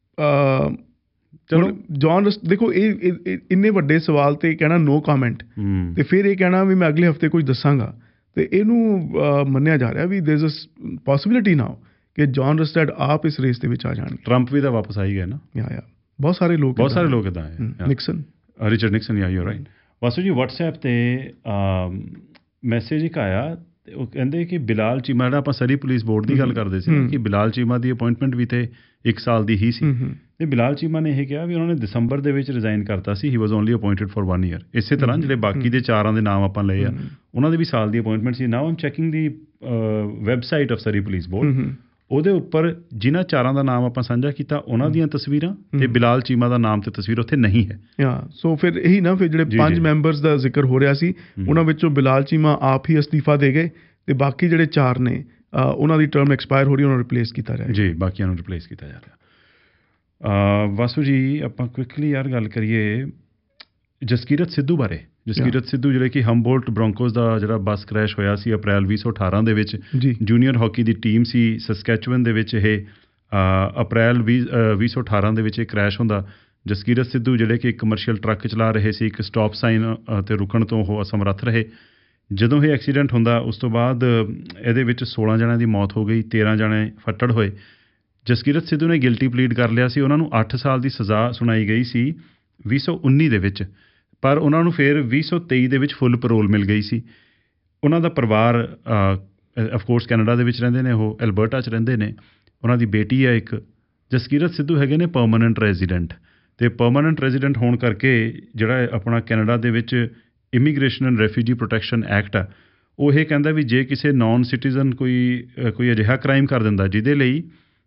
ਚਲੋ ਜੌਨ ਦੇਖੋ ਇਹ ਇੰਨੇ ਵੱਡੇ ਸਵਾਲ ਤੇ ਕਹਿਣਾ ਨੋ ਕਮੈਂਟ ਤੇ ਫਿਰ ਇਹ ਕਹਿਣਾ ਵੀ ਮੈਂ ਅਗਲੇ ਹਫਤੇ ਕੁਝ ਦੱਸਾਂਗਾ, ਤੇ ਇਹਨੂੰ ਮੰਨਿਆ ਜਾ ਰਿਹਾ ਵੀ ਦੇयर ਇਜ਼ ਅ ਪੋਸੀਬਿਲਿਟੀ ਨਾਓ ਕਿ ਜੌਨ ਰਸਟੈਡ ਆਪ ਇਸ ਰੇਸ ਦੇ ਵਿੱਚ ਆ ਜਾਣਗੇ। ਟਰੰਪ ਵੀ ਤਾਂ ਵਾਪਸ ਆਈ ਗਿਆ ਨਾ। ਯਾ ਯਾ ਬਹੁਤ ਸਾਰੇ ਲੋਕ ਬਹੁਤ ਸਾਰੇ ਲੋਕ ਇੱਦਾਂ ਹੈ। Nixon, Richard Nixon. Yeah you right. Vasu ji WhatsApp ਤੇ ਮੈਸੇਜ ਇੱਕ ਆਇਆ, ਉਹ ਕਹਿੰਦੇ ਕਿ ਬਿਲਾਲ ਚੀਮਾ, ਜਿਹੜਾ ਆਪਾਂ ਸਰੀ ਪੁਲਿਸ ਬੋਰਡ ਦੀ ਗੱਲ ਕਰਦੇ ਸੀ ਕਿ ਬਿਲਾਲ ਚੀਮਾ ਦੀ ਅਪੁਆਇੰਟਮੈਂਟ ਵੀ ਤੇ ਇੱਕ ਸਾਲ ਦੀ ਹੀ ਸੀ। ਤੇ ਬਿਲਾਲ ਚੀਮਾ ਨੇ ਇਹ ਕਿਹਾ ਵੀ ਉਹਨਾਂ ਨੇ ਦਸੰਬਰ ਦੇ ਵਿੱਚ ਰਿਜ਼ਾਈਨ ਕਰਤਾ ਸੀ। He was only appointed for one year. ਇਸੇ ਤਰ੍ਹਾਂ ਜਿਹੜੇ ਬਾਕੀ ਦੇ ਚਾਰਾਂ ਦੇ ਨਾਮ ਆਪਾਂ ਲਏ ਆ ਉਹਨਾਂ ਦੇ ਵੀ ਸਾਲ ਦੀ ਅਪੁਆਇੰਟਮੈਂਟ ਸੀ। Now I'm checking the website of Surrey police board, ਉਹਦੇ ਉੱਪਰ ਜਿਨ੍ਹਾਂ ਚਾਰਾਂ ਦਾ ਨਾਮ ਆਪਾਂ ਸਾਂਝਾ ਕੀਤਾ ਉਹਨਾਂ ਦੀਆਂ ਤਸਵੀਰਾਂ ਤੇ ਬਿਲਾਲ ਚੀਮਾ ਦਾ ਨਾਮ ਤੇ ਤਸਵੀਰ ਉੱਥੇ ਨਹੀਂ ਹੈ। ਹਾਂ, ਸੋ ਫਿਰ ਇਹੀ ਨਾ, ਫਿਰ ਜਿਹੜੇ ਪੰਜ ਮੈਂਬਰਸ ਦਾ ਜ਼ਿਕਰ ਹੋ ਰਿਹਾ ਸੀ ਉਹਨਾਂ ਵਿੱਚੋਂ ਬਿਲਾਲ ਚੀਮਾ ਆਪ ਹੀ ਅਸਤੀਫਾ ਦੇ ਗਏ ਤੇ ਬਾਕੀ ਜਿਹੜੇ ਚਾਰ ਨੇ ਉਹਨਾਂ ਦੀ ਟਰਮ ਐਕਸਪਾਇਰ ਹੋ ਰਹੀ, ਉਹਨਾਂ ਨੂੰ ਰਿਪਲੇਸ ਕੀਤਾ ਜਾ ਰਿਹਾ ਜੀ। ਬਾਕੀਆਂ ਨੂੰ ਰਿਪਲੇਸ ਕੀਤਾ ਜਾ ਰਿਹਾ। ਵਾਸੂ ਜੀ ਆਪਾਂ ਕੁਇਕਲੀ ਯਾਰ ਗੱਲ ਕਰੀਏ ਜਸਕੀਰਤ ਸਿੱਧੂ ਬਾਰੇ। ਜਸਕੀਰਤ ਸਿੱਧੂ ਜਿਹੜੇ ਕਿ ਹੰਬੋਲਟ ਬ੍ਰੋਂਕੋਸ ਦਾ ਜਿਹੜਾ ਬੱਸ ਕ੍ਰੈਸ਼ ਹੋਇਆ ਸੀ ਅਪ੍ਰੈਲ ਵੀਹ ਸੌ ਅਠਾਰਾਂ ਦੇ ਵਿੱਚ, ਜੂਨੀਅਰ ਹਾਕੀ ਦੀ ਟੀਮ ਸੀ ਸਸਕੈਚੁਅਨ ਦੇ ਵਿੱਚ। ਇਹ ਅਪ੍ਰੈਲ ਵੀਹ ਵੀਹ ਸੌ ਅਠਾਰਾਂ ਦੇ ਵਿੱਚ ਇਹ ਕ੍ਰੈਸ਼ ਹੁੰਦਾ। ਜਸਕੀਰਤ ਸਿੱਧੂ ਜਿਹੜੇ ਕਿ ਇੱਕ ਕਮਰਸ਼ੀਅਲ ਟਰੱਕ ਚਲਾ ਰਹੇ ਸੀ, ਇੱਕ ਸਟਾਪ ਸਾਈਨ 'ਤੇ ਰੁਕਣ ਤੋਂ ਉਹ ਅਸਮਰੱਥ ਰਹੇ। ਜਦੋਂ ਇਹ ਐਕਸੀਡੈਂਟ ਹੁੰਦਾ ਉਸ ਤੋਂ ਬਾਅਦ ਇਹਦੇ ਵਿੱਚ ਸੋਲਾਂ ਜਣਿਆਂ ਦੀ ਮੌਤ ਹੋ ਗਈ, ਤੇਰਾਂ ਜਣੇ ਫੱਟੜ ਹੋਏ। ਜਸਕੀਰਤ ਸਿੱਧੂ ਨੇ ਗਿਲਟੀ ਪਲੀਡ ਕਰ ਲਿਆ ਸੀ, ਉਹਨਾਂ ਨੂੰ ਅੱਠ ਸਾਲ ਦੀ ਸਜ਼ਾ ਸੁਣਾਈ ਗਈ ਸੀ ਵੀਹ ਸੌ ਉੱਨੀ ਦੇ ਵਿੱਚ, ਪਰ ਉਹਨਾਂ ਨੂੰ ਫਿਰ ਵੀਹ ਸੌ ਤੇਈ ਦੇ ਵਿੱਚ ਫੁੱਲ ਪੈਰੋਲ ਮਿਲ ਗਈ ਸੀ। ਉਹਨਾਂ ਦਾ ਪਰਿਵਾਰ ਅਫਕੋਰਸ ਕੈਨੇਡਾ ਦੇ ਵਿੱਚ ਰਹਿੰਦੇ ਨੇ, ਉਹ ਐਲਬਰਟਾ 'ਚ ਰਹਿੰਦੇ ਨੇ, ਉਹਨਾਂ ਦੀ ਬੇਟੀ ਹੈ ਇੱਕ। ਜਸਕੀਰਤ ਸਿੱਧੂ ਹੈਗੇ ਨੇ ਪਰਮਾਨੈਂਟ ਰੈਜ਼ੀਡੈਂਟ, ਅਤੇ ਪਰਮਾਨੈਂਟ ਰੈਜ਼ੀਡੈਂਟ ਹੋਣ ਕਰਕੇ ਜਿਹੜਾ ਆਪਣਾ ਕੈਨੇਡਾ ਦੇ ਵਿੱਚ immigration and refugee protection act ਆ, ਉਹ ਇਹ ਕਹਿੰਦਾ ਵੀ ਜੇ ਕਿਸੇ ਨੌਨ ਸਿਟੀਜ਼ਨ ਕੋਈ ਕੋਈ ਅਜਿਹਾ ਕ੍ਰਾਈਮ ਕਰ ਦਿੰਦਾ ਜਿਹਦੇ ਲਈ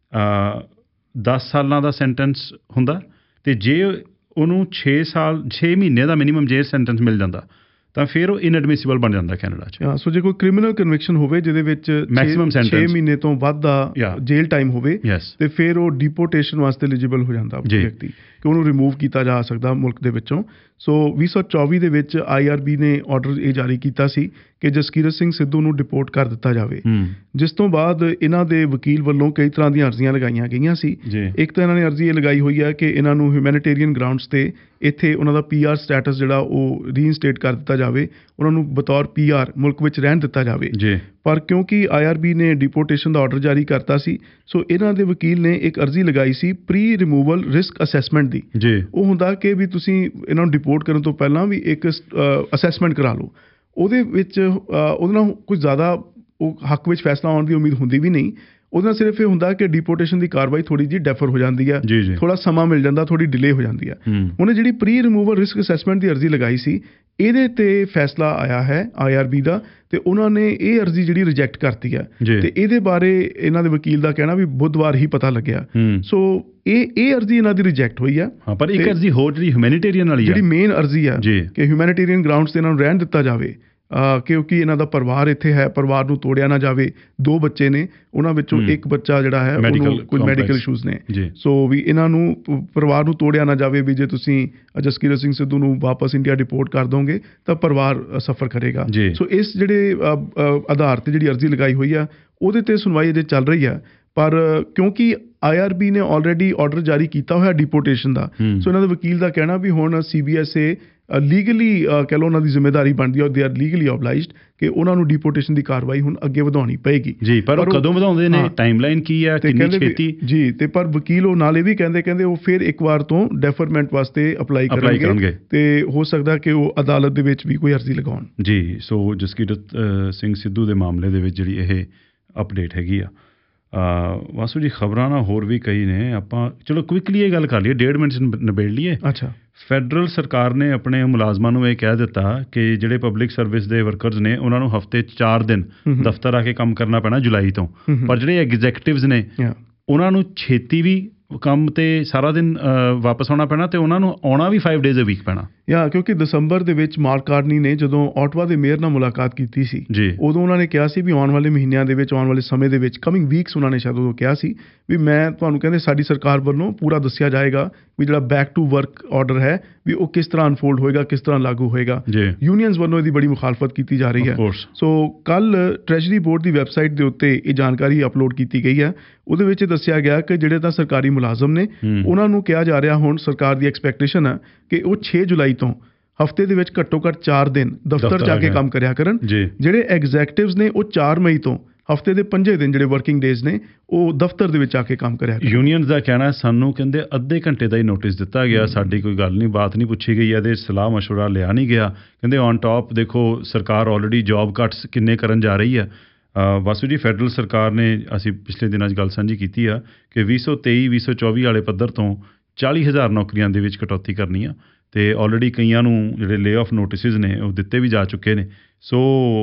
ਦਸ ਸਾਲਾਂ ਦਾ ਸੈਂਟੈਂਸ ਹੁੰਦਾ, ਅਤੇ ਜੇ ਉਹਨੂੰ ਛੇ ਸਾਲ ਛੇ ਮਹੀਨੇ ਦਾ ਮਿਨੀਮਮ ਜੇਲ੍ਹ ਸੈਂਟੈਂਸ ਮਿਲ ਜਾਂਦਾ ਤਾਂ ਫਿਰ ਉਹ ਇਨਐਡਮਿਸਿਬਲ ਬਣ ਜਾਂਦਾ ਕੈਨੇਡਾ 'ਚ। ਸੋ ਜੇ ਕੋਈ ਕ੍ਰਿਮੀਨਲ ਕਨਵਿਕਸ਼ਨ ਹੋਵੇ ਜਿਹਦੇ ਵਿੱਚ ਮੈਕਸਿਮਮ ਛੇ ਮਹੀਨੇ ਤੋਂ ਵੱਧ ਦਾ ਜੇਲ੍ਹ ਟਾਈਮ ਹੋਵੇ, ਤੇ ਫਿਰ ਉਹ ਡਿਪੋਰਟੇਸ਼ਨ ਵਾਸਤੇ ਐਲੀਜੀਬਲ ਹੋ ਜਾਂਦਾ ਵਿਅਕਤੀ, ਕਿ ਉਹਨੂੰ ਰਿਮੂਵ ਕੀਤਾ ਜਾ ਸਕਦਾ ਮੁਲਕ ਦੇ ਵਿੱਚੋਂ। ਸੋ ਵੀਹ ਸੌ ਚੌਵੀ ਦੇ ਵਿੱਚ ਆਈ ਆਰ ਬੀ ਨੇ ਆਰਡਰ ਇਹ ਜਾਰੀ ਕੀਤਾ ਸੀ ਕਿ ਜਸਕੀਰਤ ਸਿੰਘ ਸਿੱਧੂ ਨੂੰ ਡਿਪੋਰਟ ਕਰ ਦਿੱਤਾ ਜਾਵੇ, ਜਿਸ ਤੋਂ ਬਾਅਦ ਇਹਨਾਂ ਦੇ ਵਕੀਲ ਵੱਲੋਂ ਕਈ ਤਰ੍ਹਾਂ ਦੀਆਂ ਅਰਜ਼ੀਆਂ ਲਗਾਈਆਂ ਗਈਆਂ ਸੀ। ਇੱਕ ਤਾਂ ਇਹਨਾਂ ਨੇ ਅਰਜ਼ੀ ਇਹ ਲਗਾਈ ਹੋਈ ਹੈ ਕਿ ਇਹਨਾਂ ਨੂੰ ਹਿਊਮੈਨਿਟੇਰੀਅਨ ਗਰਾਊਂਡਸ 'ਤੇ ਇੱਥੇ ਉਹਨਾਂ ਦਾ ਪੀ ਆਰ ਸਟੇਟਸ ਜਿਹੜਾ ਉਹ ਰੀਇਨਸਟੇਟ ਕਰ ਦਿੱਤਾ ਜਾਵੇ, ਉਹਨਾਂ ਨੂੰ ਬਤੌਰ ਪੀ ਆਰ ਮੁਲਕ ਵਿੱਚ ਰਹਿਣ ਦਿੱਤਾ ਜਾਵੇ। ਪਰ ਕਿਉਂਕਿ ਆਈ ਆਰ ਬੀ ਨੇ ਡਿਪੋਰਟੇਸ਼ਨ ਦਾ ਆਰਡਰ ਜਾਰੀ ਕਰਤਾ ਸੀ, ਸੋ ਇਹਨਾਂ ਦੇ ਵਕੀਲ ਨੇ ਇੱਕ ਅਰਜ਼ੀ ਲਗਾਈ ਸੀ ਪ੍ਰੀ ਰਿਮੂਵਲ ਰਿਸਕ ਅਸੈਸਮੈਂਟ ਦੀ। ਉਹ ਹੁੰਦਾ ਕਿ ਵੀ ਤੁਸੀਂ ਇਹਨਾਂ ਨੂੰ ਡਿਪੋਰਟ ਕਰਨ ਤੋਂ ਪਹਿਲਾਂ ਵੀ ਇੱਕ ਅਸੈਸਮੈਂਟ ਕਰਾ ਲਓ। ਉਹਦੇ ਵਿੱਚ ਉਹਦੇ ਨਾਲ ਕੁਝ ਜ਼ਿਆਦਾ ਉਹ ਹੱਕ ਵਿੱਚ ਫੈਸਲਾ ਆਉਣ ਦੀ ਉਮੀਦ ਹੁੰਦੀ ਵੀ ਨਹੀਂ। ਉਹਦੇ ਨਾਲ ਸਿਰਫ ਇਹ ਹੁੰਦਾ ਕਿ ਡਿਪੋਰਟੇਸ਼ਨ ਦੀ ਕਾਰਵਾਈ ਥੋੜ੍ਹੀ ਜਿਹੀ ਡੈਫਰ ਹੋ ਜਾਂਦੀ ਹੈ, ਥੋੜ੍ਹਾ ਸਮਾਂ ਮਿਲ ਜਾਂਦਾ, ਥੋੜ੍ਹੀ ਡਿਲੇ ਹੋ ਜਾਂਦੀ ਹੈ। ਉਹਨੇ ਜਿਹੜੀ ਪ੍ਰੀ ਰਿਮੂਵਲ ਰਿਸਕ ਅਸੈਸਮੈਂਟ ਦੀ ਅਰਜ਼ੀ ਲਗਾਈ ਸੀ, ਇਹਦੇ ਤੇ ਫੈਸਲਾ ਆਇਆ ਹੈ ਆਈ ਆਰ ਬੀ ਦਾ, ਤੇ ਉਹਨਾਂ ਨੇ ਇਹ ਅਰਜ਼ੀ ਜਿਹੜੀ ਰਿਜੈਕਟ ਕਰਤੀ ਹੈ। ਤੇ ਇਹਦੇ ਬਾਰੇ ਇਹਨਾਂ ਦੇ ਵਕੀਲ ਦਾ ਕਹਿਣਾ ਵੀ ਬੁੱਧਵਾਰ ਹੀ ਪਤਾ ਲੱਗਿਆ। ਸੋ ਇਹ ਇਹ ਅਰਜ਼ੀ ਇਹਨਾਂ ਦੀ ਰਿਜੈਕਟ ਹੋਈ ਆ। ਪਰ ਇੱਕ ਅਰਜ਼ੀ ਹੋਰ ਜਿਹੜੀ ਹਿਊਮੈਨਿਟੇਰੀਅਨ ਵਾਲੀ ਜਿਹੜੀ ਮੇਨ ਅਰਜ਼ੀ ਆ ਕਿ ਹਿਊਮੈਨਿਟੇਰੀਅਨ ਗਰਾਊਂਡਸ ਤੇ ਇਹਨਾਂ ਨੂੰ ਰਹਿਣ ਦਿੱਤਾ ਜਾਵੇ, ਕਿਉਂਕਿ ਇਹਨਾਂ ਦਾ ਪਰਿਵਾਰ ਇੱਥੇ ਹੈ, ਪਰਿਵਾਰ ਨੂੰ ਤੋੜਿਆ ਨਾ ਜਾਵੇ। ਦੋ ਬੱਚੇ ਨੇ, ਉਹਨਾਂ ਵਿੱਚੋਂ ਇੱਕ ਬੱਚਾ ਜਿਹੜਾ ਹੈ ਉਹਨੂੰ ਕੋਈ ਮੈਡੀਕਲ ਇਸ਼ੂਜ਼ ਨੇ, ਸੋ ਵੀ ਇਹਨਾਂ ਨੂੰ ਪਰਿਵਾਰ ਨੂੰ ਤੋੜਿਆ ਨਾ ਜਾਵੇ ਵੀ ਜੇ ਤੁਸੀਂ ਜਸਕੀਰਤ ਸਿੰਘ ਸਿੱਧੂ ਨੂੰ ਵਾਪਸ ਇੰਡੀਆ ਡਿਪੋਰਟ ਕਰ ਦੋਗੇ ਤਾਂ ਪਰਿਵਾਰ ਸਫਰ ਕਰੇਗਾ। ਸੋ ਇਸ ਜਿਹੜੇ ਆਧਾਰ ਤੇ ਜਿਹੜੀ ਅਰਜ਼ੀ ਲਗਾਈ ਹੋਈ ਆ, ਉਹਦੇ ਤੇ ਸੁਣਵਾਈ ਅਜੇ ਚੱਲ ਰਹੀ ਆ। ਪਰ ਕਿਉਂਕਿ ਆਈ ਆਰ ਬੀ ਨੇ ਆਲਰੇਡੀ ਆਰਡਰ ਜਾਰੀ ਕੀਤਾ ਹੋਇਆ ਡਿਪੋਰਟੇਸ਼ਨ ਦਾ, ਸੋ ਇਹਨਾਂ ਦੇ ਵਕੀਲ ਦਾ ਕਹਿਣਾ ਵੀ ਹੁਣ C B S A legally ਕਹਿ ਲਓ ਉਹਨਾਂ ਦੀ ਜ਼ਿੰਮੇਦਾਰੀ ਬਣਦੀ ਹੈ, ਦੇ ਆਰ ਲੀਗਲੀ ਓਬਲਾਈਜ਼ਡ ਕਿ ਉਹਨਾਂ ਨੂੰ ਡਿਪੋਰਟੇਸ਼ਨ ਦੀ ਕਾਰਵਾਈ ਹੁਣ ਅੱਗੇ ਵਧਾਉਣੀ ਪਏਗੀ। ਜੀ, ਪਰ ਉਹ ਕਦੋਂ ਵਧਾਉਂਦੇ ਨੇ, ਟਾਈਮਲਾਈਨ ਕੀ ਹੈ, ਕਿੰਨੀ ਛੇਤੀ? ਜੀ, ਤੇ ਪਰ ਵਕੀਲ ਉਹ ਨਾਲ ਇਹ ਵੀ ਕਹਿੰਦੇ ਕਹਿੰਦੇ ਉਹ ਫਿਰ ਇੱਕ ਵਾਰ ਤੋਂ ਡੈਫਰਮੈਂਟ ਵਾਸਤੇ ਅਪਲਾਈ ਕਰਨਗੇ, ਤੇ ਹੋ ਸਕਦਾ ਕਿ ਉਹ ਅਦਾਲਤ ਦੇ ਵਿੱਚ ਵੀ ਕੋਈ ਅਰਜ਼ੀ ਲਗਾਉਣ। ਜੀ, ਸੋ ਜਸਕੀਰਤ ਸਿੰਘ ਸਿੱਧੂ ਦੇ ਮਾਮਲੇ ਦੇ ਵਿੱਚ ਜਿਹੜੀ ਇਹ ਅਪਡੇਟ ਹੈਗੀ ਆ। ਵਾਸੂ ਜੀ, ਖਬਰਾਂ ਨਾ ਹੋਰ ਵੀ ਕਈ ਨੇ, ਆਪਾਂ ਚਲੋ ਕੁਇਕਲੀ ਇਹ ਗੱਲ ਕਰ ਲਈਏ, ਡੇਢ ਮਿੰਟ 'ਚ ਨਿਬੇੜ ਲਈਏ। ਅੱਛਾ, ਫੈਡਰਲ ਸਰਕਾਰ ਨੇ ਆਪਣੇ ਮੁਲਾਜ਼ਮਾਂ ਨੂੰ ਇਹ ਕਹਿ ਦਿੱਤਾ ਕਿ ਜਿਹੜੇ ਪਬਲਿਕ ਸਰਵਿਸ ਦੇ ਵਰਕਰਸ ਨੇ ਉਹਨਾਂ ਨੂੰ ਹਫ਼ਤੇ 'ਚ ਚਾਰ ਦਿਨ ਦਫ਼ਤਰ ਆ ਕੇ ਕੰਮ ਕਰਨਾ ਪੈਣਾ ਜੁਲਾਈ ਤੋਂ, ਪਰ ਜਿਹੜੇ ਐਗਜ਼ੈਕਟਿਵਸ ਨੇ ਉਹਨਾਂ ਨੂੰ ਛੇਤੀ ਵੀ ਕੰਮ ਤੇ ਸਾਰਾ ਦਿਨ ਵਾਪਸ ਆਉਣਾ ਪੈਣਾ, ਤੇ ਉਹਨਾਂ ਨੂੰ ਆਉਣਾ ਵੀ ਫਾਈਵ ਡੇਜ਼ ਅ ਵੀਕ ਪੈਣਾ। ਯਾ ਕਿਉਂਕਿ ਦਸੰਬਰ ਦੇ ਵਿੱਚ ਮਾਰਕ ਕਾਰਨੀ ਨੇ ਜਦੋਂ ਆਟਵਾ ਦੇ ਮੇਅਰ ਨਾਲ ਮੁਲਾਕਾਤ ਕੀਤੀ ਸੀ, ਉਦੋਂ ਉਹਨਾਂ ਨੇ ਕਿਹਾ ਸੀ ਵੀ ਆਉਣ ਵਾਲੇ ਮਹੀਨਿਆਂ ਦੇ ਵਿੱਚ, ਆਉਣ ਵਾਲੇ ਸਮੇਂ ਦੇ ਵਿੱਚ, ਕਮਿੰਗ ਵੀਕਸ ਉਹਨਾਂ ਨੇ ਸ਼ਾਇਦ ਉਦੋਂ ਕਿਹਾ ਸੀ ਵੀ ਮੈਂ ਤੁਹਾਨੂੰ ਕਹਿੰਦੇ ਸਾਡੀ ਸਰਕਾਰ ਵੱਲੋਂ ਪੂਰਾ ਦੱਸਿਆ ਜਾਏਗਾ ਵੀ ਜਿਹੜਾ ਬੈਕ ਟੂ ਵਰਕ ਆਰਡਰ ਹੈ ਵੀ ਉਹ ਕਿਸ ਤਰ੍ਹਾਂ ਅਨਫੋਲਡ ਹੋਏਗਾ, ਕਿਸ ਤਰ੍ਹਾਂ ਲਾਗੂ ਹੋਏਗਾ। ਯੂਨੀਅਨਸ ਵੱਲੋਂ ਇਹਦੀ ਬੜੀ ਮੁਖਾਲਫਤ ਕੀਤੀ ਜਾ ਰਹੀ ਹੈ। ਸੋ ਕੱਲ ਟ੍ਰੈਜਰੀ ਬੋਰਡ ਦੀ ਵੈਬਸਾਈਟ ਦੇ ਉੱਤੇ ਇਹ ਜਾਣਕਾਰੀ ਅਪਲੋਡ ਕੀਤੀ ਗਈ ਹੈ। ਉਹਦੇ ਵਿੱਚ ਦੱਸਿਆ ਗਿਆ ਕਿ ਜਿਹੜੇ ਤਾਂ ਸਰਕਾਰੀ ਮੁਲਾਜ਼ਮ ਨੇ ਉਹਨਾਂ ਨੂੰ ਕਿਹਾ ਜਾ ਰਿਹਾ, ਹੁਣ ਸਰਕਾਰ ਦੀ ਐਕਸਪੈਕਟੇਸ਼ਨ ਹੈ ਕਿ ਉਹ ਛੇ ਜੁਲਾਈ ਤੋਂ ਹਫ਼ਤੇ ਦੇ ਵਿੱਚ ਘੱਟੋ ਘੱਟ ਚਾਰ ਦਿਨ ਦਫ਼ਤਰ ਜਾ ਕੇ ਕੰਮ ਕਰਿਆ ਕਰਨ। ਜਿਹੜੇ ਐਗਜ਼ੈਕਟਿਵਸ ਨੇ ਉਹ ਚਾਰ ਮਈ ਤੋਂ ਹਫ਼ਤੇ ਦੇ ਪੰਜੇ ਦਿਨ ਜਿਹੜੇ ਵਰਕਿੰਗ ਡੇਜ਼ ਨੇ ਉਹ ਦਫ਼ਤਰ ਦੇ ਵਿੱਚ ਆ ਕੇ ਕੰਮ ਕਰਿਆ। ਯੂਨੀਅਨਸ ਦਾ ਕਹਿਣਾ ਸਾਨੂੰ ਕਹਿੰਦੇ ਅੱਧੇ ਘੰਟੇ ਦਾ ਹੀ ਨੋਟਿਸ ਦਿੱਤਾ ਗਿਆ, ਸਾਡੀ ਕੋਈ ਗੱਲ ਨਹੀਂ, ਬਾਤ ਨਹੀਂ ਪੁੱਛੀ ਗਈ, ਇਹਦੇ ਸਲਾਹ ਮਸ਼ਵਰਾ ਲਿਆ ਨਹੀਂ ਗਿਆ। ਕਹਿੰਦੇ ਔਨ ਟੌਪ ਦੇਖੋ ਸਰਕਾਰ ਆਲਰੇਡੀ ਜੌਬ ਕੱਟਸ ਕਿੰਨੇ ਕਰਨ ਜਾ ਰਹੀ ਹੈ। ਵਾਸੂ ਜੀ, ਫੈਡਰਲ ਸਰਕਾਰ ਨੇ, ਅਸੀਂ ਪਿਛਲੇ ਦਿਨਾਂ 'ਚ ਗੱਲ ਸਾਂਝੀ ਕੀਤੀ ਆ ਕਿ ਵੀਹ ਸੌ ਤੇਈ ਵੀਹ ਸੌ ਚੌਵੀ ਵਾਲੇ ਪੱਧਰ ਤੋਂ ਚਾਲੀ ਹਜ਼ਾਰ ਨੌਕਰੀਆਂ ਦੇ ਵਿੱਚ ਕਟੌਤੀ ਕਰਨੀ ਆ, ਅਤੇ ਆਲਰੇਡੀ ਕਈਆਂ ਨੂੰ ਜਿਹੜੇ ਲੇ ਆਫ ਨੋਟਿਸਿਸ ਨੇ ਉਹ ਦਿੱਤੇ ਵੀ ਜਾ ਚੁੱਕੇ ਨੇ। ਸੋ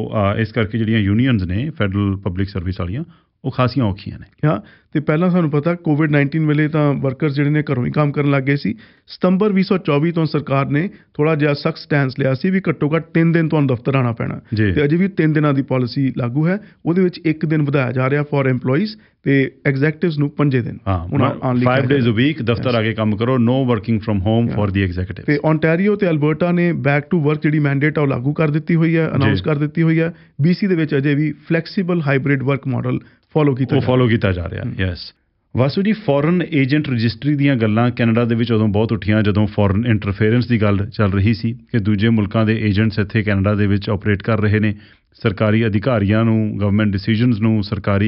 ਇਸ ਕਰਕੇ ਜਿਹੜੀਆਂ ਯੂਨੀਅਨਸ ਨੇ ਫੈਡਰਲ ਪਬਲਿਕ ਸਰਵਿਸ ਵਾਲੀਆਂ, ਉਹ ਖਾਸੀਆਂ ਔਖੀਆਂ ਨੇ। ਹਾਂ, ਤੇ ਪਹਿਲਾਂ ਸਾਨੂੰ ਪਤਾ ਕੋਵਿਡ ਨਾਈਨਟੀਨ ਵੇਲੇ ਤਾਂ ਵਰਕਰਸ ਜਿਹੜੇ ਨੇ ਘਰੋਂ ਹੀ ਕੰਮ ਕਰਨ ਲੱਗ ਗਏ ਸੀ। ਸਤੰਬਰ ਵੀਹ ਸੌ ਚੌਵੀ ਤੋਂ ਸਰਕਾਰ ਨੇ ਥੋੜ੍ਹਾ ਜਿਹਾ ਸਖਤ ਸਟੈਂਸ ਲਿਆ ਸੀ ਵੀ ਘੱਟੋ ਘੱਟ ਤਿੰਨ ਦਿਨ ਤੁਹਾਨੂੰ ਦਫ਼ਤਰ ਆਉਣਾ ਪੈਣਾ, ਤੇ ਅਜੇ ਵੀ ਤਿੰਨ ਦਿਨਾਂ ਦੀ ਪਾਲਿਸੀ ਲਾਗੂ ਹੈ। ਉਹਦੇ ਵਿੱਚ ਇੱਕ ਦਿਨ ਵਧਾਇਆ ਜਾ ਰਿਹਾ ਫॉर EMPLOYEES, ਤੇ ਐਗਜ਼ੈਕਟਿਵਸ ਨੂੰ ਪੰਜੇ ਦਿਨ ਫਾਈਵ ਡੇਜ਼ ਅ ਵੀਕ ਦਫ਼ਤਰ ਆ ਕੇ ਕੰਮ ਕਰੋ, no working from home for the executive. ਤੇ ਓਨਟਾਰੀਓ ਤੇ ਅਲਬਰਟਾ ਨੇ ਬੈਕ ਟੂ ਵਰਕ ਜਿਹੜੀ ਮੈਂਡੇਟ ਆ ਉਹ ਲਾਗੂ ਕਰ ਦਿੱਤੀ ਹੋਈ ਹੈ, ਅਨਾਊਂਸ ਕਰ ਦਿੱਤੀ ਹੋਈ ਹੈ। ਬੀ ਸੀ ਦੇ ਵਿੱਚ ਅਜੇ ਵੀ flexible hybrid work model follow ਕੀਤਾ ਉਹ ਫੋਲੋ ਕੀਤਾ ਜਾ ਰਿਹਾ। ਯੈਸ ਵਾਸੂ ਜੀ, ਫੋਰਨ ਏਜੰਟ ਰਜਿਸਟਰੀ ਦੀਆਂ ਗੱਲਾਂ ਕੈਨੇਡਾ ਦੇ ਵਿੱਚ ਉਦੋਂ ਬਹੁਤ ਉੱਠੀਆਂ ਜਦੋਂ ਫੋਰਨ ਇੰਟਰਫੇਰੈਂਸ ਦੀ ਗੱਲ ਚੱਲ ਰਹੀ ਸੀ ਕਿ ਦੂਜੇ ਮੁਲਕਾਂ ਦੇ ਏਜੰਟਸ ਇੱਥੇ ਕੈਨੇਡਾ ਦੇ ਵਿੱਚ ਆਪਰੇਟ ਕਰ ਰਹੇ ਨੇ, ਸਰਕਾਰੀ ਅਧਿਕਾਰੀਆਂ ਨੂੰ, ਗਵਰਨਮੈਂਟ ਡਿਸੀਜਨਸ ਨੂੰ, ਸਰਕਾਰੀ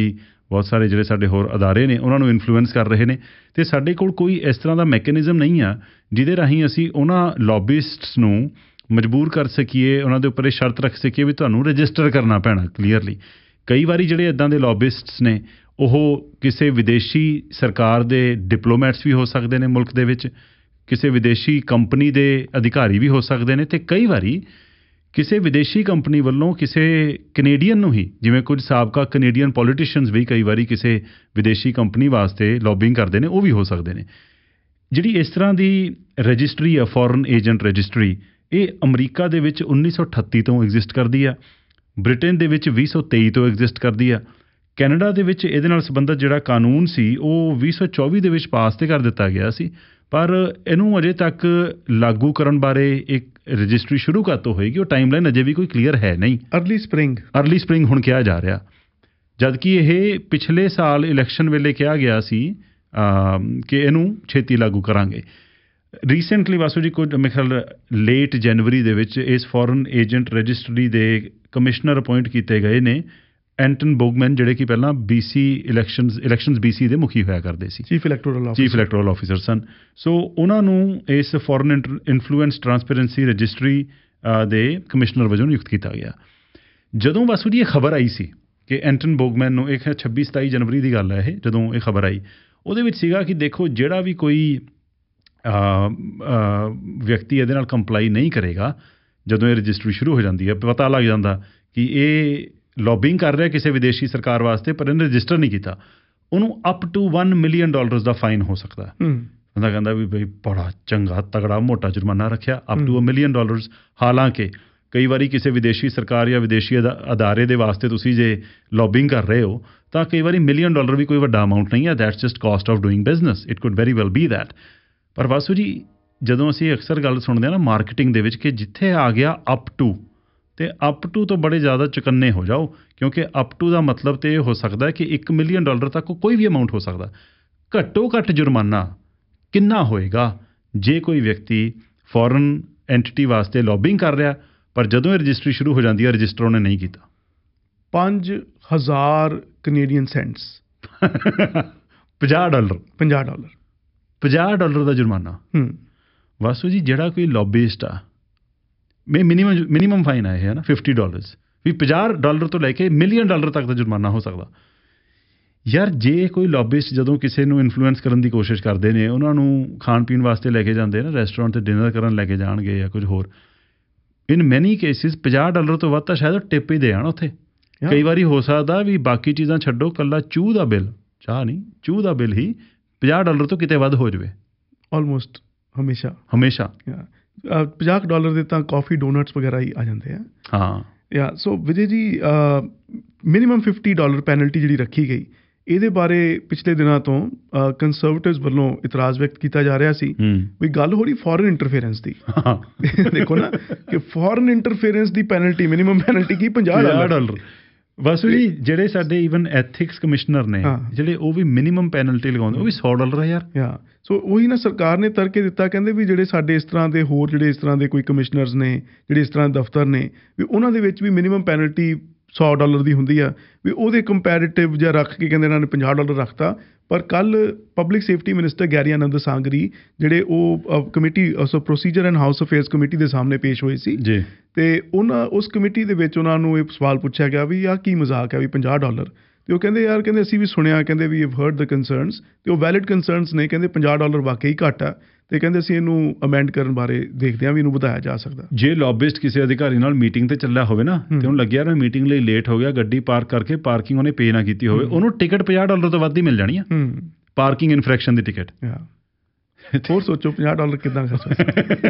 ਬਹੁਤ ਸਾਰੇ ਜਿਹੜੇ ਸਾਡੇ ਹੋਰ ਅਦਾਰੇ ਨੇ ਉਹਨਾਂ ਨੂੰ ਇਨਫਲੂਐਂਸ ਕਰ ਰਹੇ ਨੇ ਅਤੇ ਸਾਡੇ ਕੋਲ ਕੋਈ ਇਸ ਤਰ੍ਹਾਂ ਦਾ ਮੈਕੈਨਿਜ਼ਮ ਨਹੀਂ ਆ ਜਿਹਦੇ ਰਾਹੀਂ ਅਸੀਂ ਉਹਨਾਂ ਲੌਬਿਸਟਸ ਨੂੰ ਮਜਬੂਰ ਕਰ ਸਕੀਏ, ਉਹਨਾਂ ਦੇ ਉੱਪਰ ਇਹ ਸ਼ਰਤ ਰੱਖ ਸਕੀਏ ਵੀ ਤੁਹਾਨੂੰ ਰਜਿਸਟਰ ਕਰਨਾ ਪੈਣਾ ਕਲੀਅਰਲੀ। ਕਈ ਵਾਰੀ ਜਿਹੜੇ ਇੱਦਾਂ ਦੇ ਲੌਬਿਸਟਸ ਨੇ ਉਹ ਕਿਸੇ ਵਿਦੇਸ਼ੀ ਸਰਕਾਰ ਦੇ ਡਿਪਲੋਮੈਟਸ ਵੀ ਹੋ ਸਕਦੇ ਨੇ ਮੁਲਕ ਦੇ ਵਿੱਚ, ਕਿਸੇ ਵਿਦੇਸ਼ੀ ਕੰਪਨੀ ਦੇ ਅਧਿਕਾਰੀ ਵੀ ਹੋ ਸਕਦੇ ਨੇ, ਅਤੇ ਕਈ ਵਾਰੀ ਕਿਸੇ ਵਿਦੇਸ਼ੀ ਕੰਪਨੀ ਵੱਲੋਂ ਕਿਸੇ ਕੈਨੇਡੀਅਨ ਨੂੰ ਹੀ, ਜਿਵੇਂ ਕੁਝ ਸਾਬਕਾ ਕੈਨੇਡੀਅਨ ਪੋਲੀਟੀਸ਼ੀਅਨਸ ਵੀ ਕਈ ਵਾਰੀ ਕਿਸੇ ਵਿਦੇਸ਼ੀ ਕੰਪਨੀ ਵਾਸਤੇ ਲੌਬਿੰਗ ਕਰਦੇ ਨੇ, ਉਹ ਵੀ ਹੋ ਸਕਦੇ ਨੇ। ਜਿਹੜੀ ਇਸ ਤਰ੍ਹਾਂ ਦੀ ਰਜਿਸਟਰੀ ਆ ਫੋਰਨ ਏਜੰਟ ਰਜਿਸਟਰੀ, ਇਹ ਅਮਰੀਕਾ ਦੇ ਵਿੱਚ ਉੱਨੀ ਸੌ ਅਠੱਤੀ ਤੋਂ ਐਗਜ਼ਿਸਟ ਕਰਦੀ ਆ, ਬ੍ਰਿਟੇਨ ਦੇ ਵਿੱਚ ਵੀਹ ਸੌ ਤੇਈ ਤੋਂ ਐਗਜ਼ਿਸਟ ਕਰਦੀ ਆ, ਕੈਨੇਡਾ ਦੇ ਵਿੱਚ ਇਹਦੇ ਨਾਲ ਸੰਬੰਧਿਤ ਜਿਹੜਾ ਕਾਨੂੰਨ ਸੀ ਉਹ ਵੀਹ ਸੌ ਚੌਵੀ ਦੇ ਵਿੱਚ ਪਾਸ ਤੇ ਕਰ ਦਿੱਤਾ ਗਿਆ ਸੀ, ਪਰ ਇਹਨੂੰ ਅਜੇ ਤੱਕ ਲਾਗੂ ਕਰਨ ਬਾਰੇ ਇੱਕ ਰਜਿਸਟਰੀ ਸ਼ੁਰੂ ਕਦ ਤੋਂ ਹੋਏਗੀ ਉਹ ਟਾਈਮਲਾਈਨ ਅਜੇ ਵੀ ਕੋਈ ਕਲੀਅਰ ਹੈ ਨਹੀਂ। ਅਰਲੀ ਸਪਰਿੰਗ ਅਰਲੀ ਸਪਰਿੰਗ ਹੁਣ ਕਿਹਾ ਜਾ ਰਿਹਾ, ਜਦਕਿ ਇਹ ਪਿਛਲੇ ਸਾਲ ਇਲੈਕਸ਼ਨ ਵੇਲੇ ਕਿਹਾ ਗਿਆ ਸੀ ਕਿ ਇਹਨੂੰ ਛੇਤੀ ਲਾਗੂ ਕਰਾਂਗੇ। ਰੀਸੈਂਟਲੀ ਵਾਸੂ ਜੀ ਕੁਝ ਮੇਰੇ ਖਿਆਲ ਲੇਟ ਜਨਵਰੀ ਦੇ ਵਿੱਚ ਇਸ ਫੋਰਨ ਏਜੰਟ ਰਜਿਸਟਰੀ ਦੇ ਕਮਿਸ਼ਨਰ ਅਪੋਇੰਟ ਕੀਤੇ ਗਏ ਨੇ ਐਂਟਨ ਬੋਗਮੈਨ, ਜਿਹੜੇ ਕਿ ਪਹਿਲਾਂ B C elections elections B C ਦੇ ਮੁਖੀ ਹੋਇਆ ਕਰਦੇ ਸੀ, chief electoral chief electoral officer ਸਨ। ਸੋ ਉਹਨਾਂ ਨੂੰ ਇਸ ਫੋਰਨ ਇਨਫਲੂਐਂਸ ਟਰਾਂਸਪੇਰੈਂਸੀ ਰਜਿਸਟਰੀ ਦੇ ਕਮਿਸ਼ਨਰ ਵਜੋਂ ਨਿਯੁਕਤ ਕੀਤਾ ਗਿਆ। ਜਦੋਂ ਵਾਸੂ ਜੀ ਇਹ ਖਬਰ ਆਈ ਸੀ ਕਿ ਐਂਟਨ ਬੋਗਮੈਨ ਨੂੰ, ਇਹ ਛੱਬੀ ਸਤਾਈ ਜਨਵਰੀ ਦੀ ਗੱਲ ਹੈ ਇਹ, ਜਦੋਂ ਇਹ ਖਬਰ ਆਈ ਉਹਦੇ ਵਿੱਚ ਸੀਗਾ ਕਿ ਦੇਖੋ ਜਿਹੜਾ ਵੀ ਕੋਈ ਵਿਅਕਤੀ ਇਹਦੇ ਨਾਲ ਕੰਪਲਾਈ ਨਹੀਂ ਕਰੇਗਾ, ਜਦੋਂ ਇਹ ਰਜਿਸਟਰੀ ਸ਼ੁਰੂ ਹੋ ਜਾਂਦੀ ਹੈ ਪਤਾ ਲੱਗ ਜਾਂਦਾ ਕਿ ਇਹ ਲੌਬਿੰਗ ਕਰ ਰਿਹਾ ਕਿਸੇ ਵਿਦੇਸ਼ੀ ਸਰਕਾਰ ਵਾਸਤੇ ਪਰ ਇਹਨੇ ਰਜਿਸਟਰ ਨਹੀਂ ਕੀਤਾ, ਉਹਨੂੰ up to one million dollars ਦਾ ਫਾਈਨ ਹੋ ਸਕਦਾ। ਬੰਦਾ ਕਹਿੰਦਾ ਵੀ ਬਈ ਬੜਾ ਚੰਗਾ ਤਗੜਾ ਮੋਟਾ ਜੁਰਮਾਨਾ ਰੱਖਿਆ, up to a million dollars. ਹਾਲਾਂਕਿ ਕਈ ਵਾਰੀ ਕਿਸੇ ਵਿਦੇਸ਼ੀ ਸਰਕਾਰ ਜਾਂ ਵਿਦੇਸ਼ੀ ਅਦਾ ਅਦਾਰੇ ਦੇ ਵਾਸਤੇ ਤੁਸੀਂ ਜੇ ਲੌਬਿੰਗ ਕਰ ਰਹੇ ਹੋ ਤਾਂ ਕਈ ਵਾਰੀ ਮਿਲੀਅਨ ਡਾਲਰ ਵੀ ਕੋਈ ਵੱਡਾ ਅਮਾਊਂਟ ਨਹੀਂ ਹੈ, that's just cost of doing business, it could very well be that. ਪਰ ਵਾਸੂ ਜੀ ਜਦੋਂ ਅਸੀਂ ਅਕਸਰ ਗੱਲ ਸੁਣਦੇ ਹਾਂ ਨਾ ਮਾਰਕੀਟਿੰਗ ਦੇ ਵਿੱਚ ਕਿ ਜਿੱਥੇ ਆ ਗਿਆ ਅਪ ਟੂ, ਅਤੇ ਅਪ ਟੂ ਤੋਂ ਬੜੇ ਜ਼ਿਆਦਾ ਚੁਕੰਨੇ ਹੋ ਜਾਓ, ਕਿਉਂਕਿ ਅਪ ਟੂ ਦਾ ਮਤਲਬ ਤਾਂ ਇਹ ਹੋ ਸਕਦਾ ਕਿ ਇੱਕ ਮਿਲੀਅਨ ਡਾਲਰ ਤੱਕ ਕੋਈ ਵੀ ਅਮਾਊਂਟ ਹੋ ਸਕਦਾ। ਘੱਟੋ ਘੱਟ ਜੁਰਮਾਨਾ ਕਿੰਨਾ ਹੋਏਗਾ ਜੇ ਕੋਈ ਵਿਅਕਤੀ ਫੋਰਨ ਐਂਟੀਟੀ ਵਾਸਤੇ ਲੌਬਿੰਗ ਕਰ ਰਿਹਾ ਪਰ ਜਦੋਂ ਇਹ ਰਜਿਸਟਰੀ ਸ਼ੁਰੂ ਹੋ ਜਾਂਦੀ ਹੈ ਰਜਿਸਟਰ ਉਹਨੇ ਨਹੀਂ ਕੀਤਾ? ਪੰਜ ਹਜ਼ਾਰ ਕੈਨੇਡੀਅਨ ਸੈਂਟਸ ਪੰਜਾਹ ਡਾਲਰ ਪੰਜਾਹ ਡਾਲਰ ਪੰਜਾਹ ਡਾਲਰ ਦਾ ਜੁਰਮਾਨਾ। ਵਾਸੂ ਜੀ ਜਿਹੜਾ ਕੋਈ ਲੌਬਿਸਟ ਆ, ਮੈਂ ਮਿਨੀਮਮ ਮਿਨੀਮਮ ਫਾਈਨ ਆਏ ਹੈ ਨਾ ਫਿਫਟੀ ਡਾਲਰਸ, ਵੀ ਪੰਜਾਹ ਡਾਲਰ ਤੋਂ ਲੈ ਕੇ ਮਿਲੀਅਨ ਡਾਲਰ ਤੱਕ ਦਾ ਜੁਰਮਾਨਾ ਹੋ ਸਕਦਾ। ਯਾਰ ਜੇ ਕੋਈ ਲੌਬਿਸਟ ਜਦੋਂ ਕਿਸੇ ਨੂੰ ਇਨਫਲੂਐਂਸ ਕਰਨ ਦੀ ਕੋਸ਼ਿਸ਼ ਕਰਦੇ ਨੇ, ਉਹਨਾਂ ਨੂੰ ਖਾਣ ਪੀਣ ਵਾਸਤੇ ਲੈ ਕੇ ਜਾਂਦੇ ਨਾ ਰੈਸਟੋਰੈਂਟ 'ਤੇ ਡਿਨਰ ਕਰਨ ਲੈ ਕੇ ਜਾਣਗੇ ਜਾਂ ਕੁਝ ਹੋਰ, ਇਨ ਮੈਨੀ ਕੇਸਿਸ ਪੰਜਾਹ ਡਾਲਰ ਤੋਂ ਵੱਧ ਤਾਂ ਸ਼ਾਇਦ ਉਹ ਟਿਪ ਹੀ ਦੇ ਆਣ ਉੱਥੇ। ਕਈ ਵਾਰੀ ਹੋ ਸਕਦਾ ਵੀ ਬਾਕੀ ਚੀਜ਼ਾਂ ਛੱਡੋ, ਇਕੱਲਾ ਚੂਹ ਦਾ ਬਿੱਲ, ਚਾਹ ਨਹੀਂ ਚੂਹ ਦਾ ਬਿੱਲ ਹੀ ਪੰਜਾਹ ਡਾਲਰ ਤੋਂ ਕਿਤੇ ਵੱਧ ਹੋ ਜਾਵੇ ਆਲਮੋਸਟ ਹਮੇਸ਼ਾ ਹਮੇਸ਼ਾ ਪੰਜਾਹ ਡਾਲਰ ਦੇ ਤਾਂ ਕਾਫੀ ਡੋਨਟਸ ਵਗੈਰਾ ਹੀ ਆ ਜਾਂਦੇ ਆ। ਹਾਂ ਯਾ ਸੋ ਵਿਜੇ ਜੀ ਮਿਨੀਮਮ ਫਿਫਟੀ ਡਾਲਰ ਪੈਨਲਟੀ ਜਿਹੜੀ ਰੱਖੀ ਗਈ, ਇਹਦੇ ਬਾਰੇ ਪਿਛਲੇ ਦਿਨਾਂ ਤੋਂ ਕੰਜ਼ਰਵੇਟਿਵਸ ਵੱਲੋਂ ਇਤਰਾਜ਼ ਵਿਅਕਤ ਕੀਤਾ ਜਾ ਰਿਹਾ ਸੀ ਵੀ ਗੱਲ ਹੋ ਰਹੀ ਫੋਰਨ ਇੰਟਰਫੇਰੈਂਸ ਦੀ। ਦੇਖੋ ਨਾ ਕਿ ਫੋਰਨ ਇੰਟਰਫੇਰੈਂਸ ਦੀ ਪੈਨਲਟੀ ਮਿਨੀਮਮ ਪੈਨਲਟੀ ਕੀ ਪੰਜਾਹ ਡਾਲਰ। ਬਸ ਜੀ ਜਿਹੜੇ ਸਾਡੇ ਈਵਨ ਐਥਿਕਸ ਕਮਿਸ਼ਨਰ ਨੇ ਜਿਹੜੇ ਉਹ ਵੀ ਮਿਨੀਮਮ ਪੈਨਲਟੀ ਲਗਾਉਂਦੇ, ਉਹ ਵੀ ਸੌ ਡਾਲਰ ਆ ਯਾਰ। ਯਾ ਸੋ ਉਹੀ ਨਾ ਸਰਕਾਰ ਨੇ ਤਰਕੇ ਦਿੱਤਾ, ਕਹਿੰਦੇ ਵੀ ਜਿਹੜੇ ਸਾਡੇ ਇਸ ਤਰ੍ਹਾਂ ਦੇ ਹੋਰ ਜਿਹੜੇ ਇਸ ਤਰ੍ਹਾਂ ਦੇ ਕੋਈ ਕਮਿਸ਼ਨਰਸ ਨੇ, ਜਿਹੜੇ ਇਸ ਤਰ੍ਹਾਂ ਦੇ ਦਫ਼ਤਰ ਨੇ, ਵੀ ਉਹਨਾਂ ਦੇ ਵਿੱਚ ਵੀ ਮਿਨੀਮਮ ਪੈਨਲਟੀ ਸੌ ਡਾਲਰ ਦੀ ਹੁੰਦੀ ਆ, ਵੀ ਉਹਦੇ ਕੰਪੈਰੇਟਿਵ ਜਿਹਾ ਰੱਖ ਕੇ ਕਹਿੰਦੇ ਇਹਨਾਂ ਨੇ ਪੰਜਾਹ ਡਾਲਰ ਰੱਖਤਾ। ਪਰ ਕੱਲ੍ਹ public safety minister Gary Anand Sangari ਜਿਹੜੇ ਉਹ committee so procedure and house affairs committee ਦੇ ਸਾਹਮਣੇ ਪੇਸ਼ ਹੋਏ ਸੀ ਜੀ, ਅਤੇ ਉਹਨਾਂ ਉਸ ਕਮੇਟੀ ਦੇ ਵਿੱਚ ਉਹਨਾਂ ਨੂੰ ਇਹ ਸਵਾਲ ਪੁੱਛਿਆ ਗਿਆ ਵੀ ਆਹ ਕੀ ਮਜ਼ਾਕ ਹੈ ਵੀ ਪੰਜਾਹ ਡਾਲਰ, ਅਤੇ ਉਹ ਕਹਿੰਦੇ ਯਾਰ ਕਹਿੰਦੇ ਅਸੀਂ ਵੀ ਸੁਣਿਆ, ਕਹਿੰਦੇ ਵੀ ਹੈਵ ਹਰਡ ਦ ਕੰਸਰਨਸ, ਅਤੇ ਉਹ ਵੈਲਿਡ ਕੰਸਰਨਸ ਨੇ, ਕਹਿੰਦੇ ਪੰਜਾਹ ਡਾਲਰ ਵਾਕਈ ਘੱਟ ਆ, ਅਤੇ ਕਹਿੰਦੇ ਅਸੀਂ ਇਹਨੂੰ ਅਮੈਂਡ ਕਰਨ ਬਾਰੇ ਦੇਖਦੇ ਹਾਂ ਵੀ ਇਹਨੂੰ ਵਧਾਇਆ ਜਾ ਸਕਦਾ। ਜੇ ਲੌਬਿਸਟ ਕਿਸੇ ਅਧਿਕਾਰੀ ਨਾਲ ਮੀਟਿੰਗ 'ਤੇ ਚੱਲਿਆ ਹੋਵੇ ਨਾ ਅਤੇ ਉਹਨੂੰ ਲੱਗਿਆ ਨਾ ਮੀਟਿੰਗ ਲਈ ਲੇਟ ਹੋ ਗਿਆ, ਗੱਡੀ ਪਾਰਕ ਕਰਕੇ ਪਾਰਕਿੰਗ ਉਹਨੇ ਪੇ ਨਾ ਕੀਤੀ ਹੋਵੇ, ਉਹਨੂੰ ਟਿਕਟ ਪੰਜਾਹ ਡਾਲਰ ਤੋਂ ਵੱਧ ਹੀ ਮਿਲ ਜਾਣੀ ਆ, ਪਾਰਕਿੰਗ ਇਨਫਰੈਕਸ਼ਨ ਦੀ ਟਿਕਟ। ਹੋਰ ਸੋਚੋ ਪੰਜਾਹ ਡਾਲਰ ਕਿੱਦਾਂ ਖਰਚ।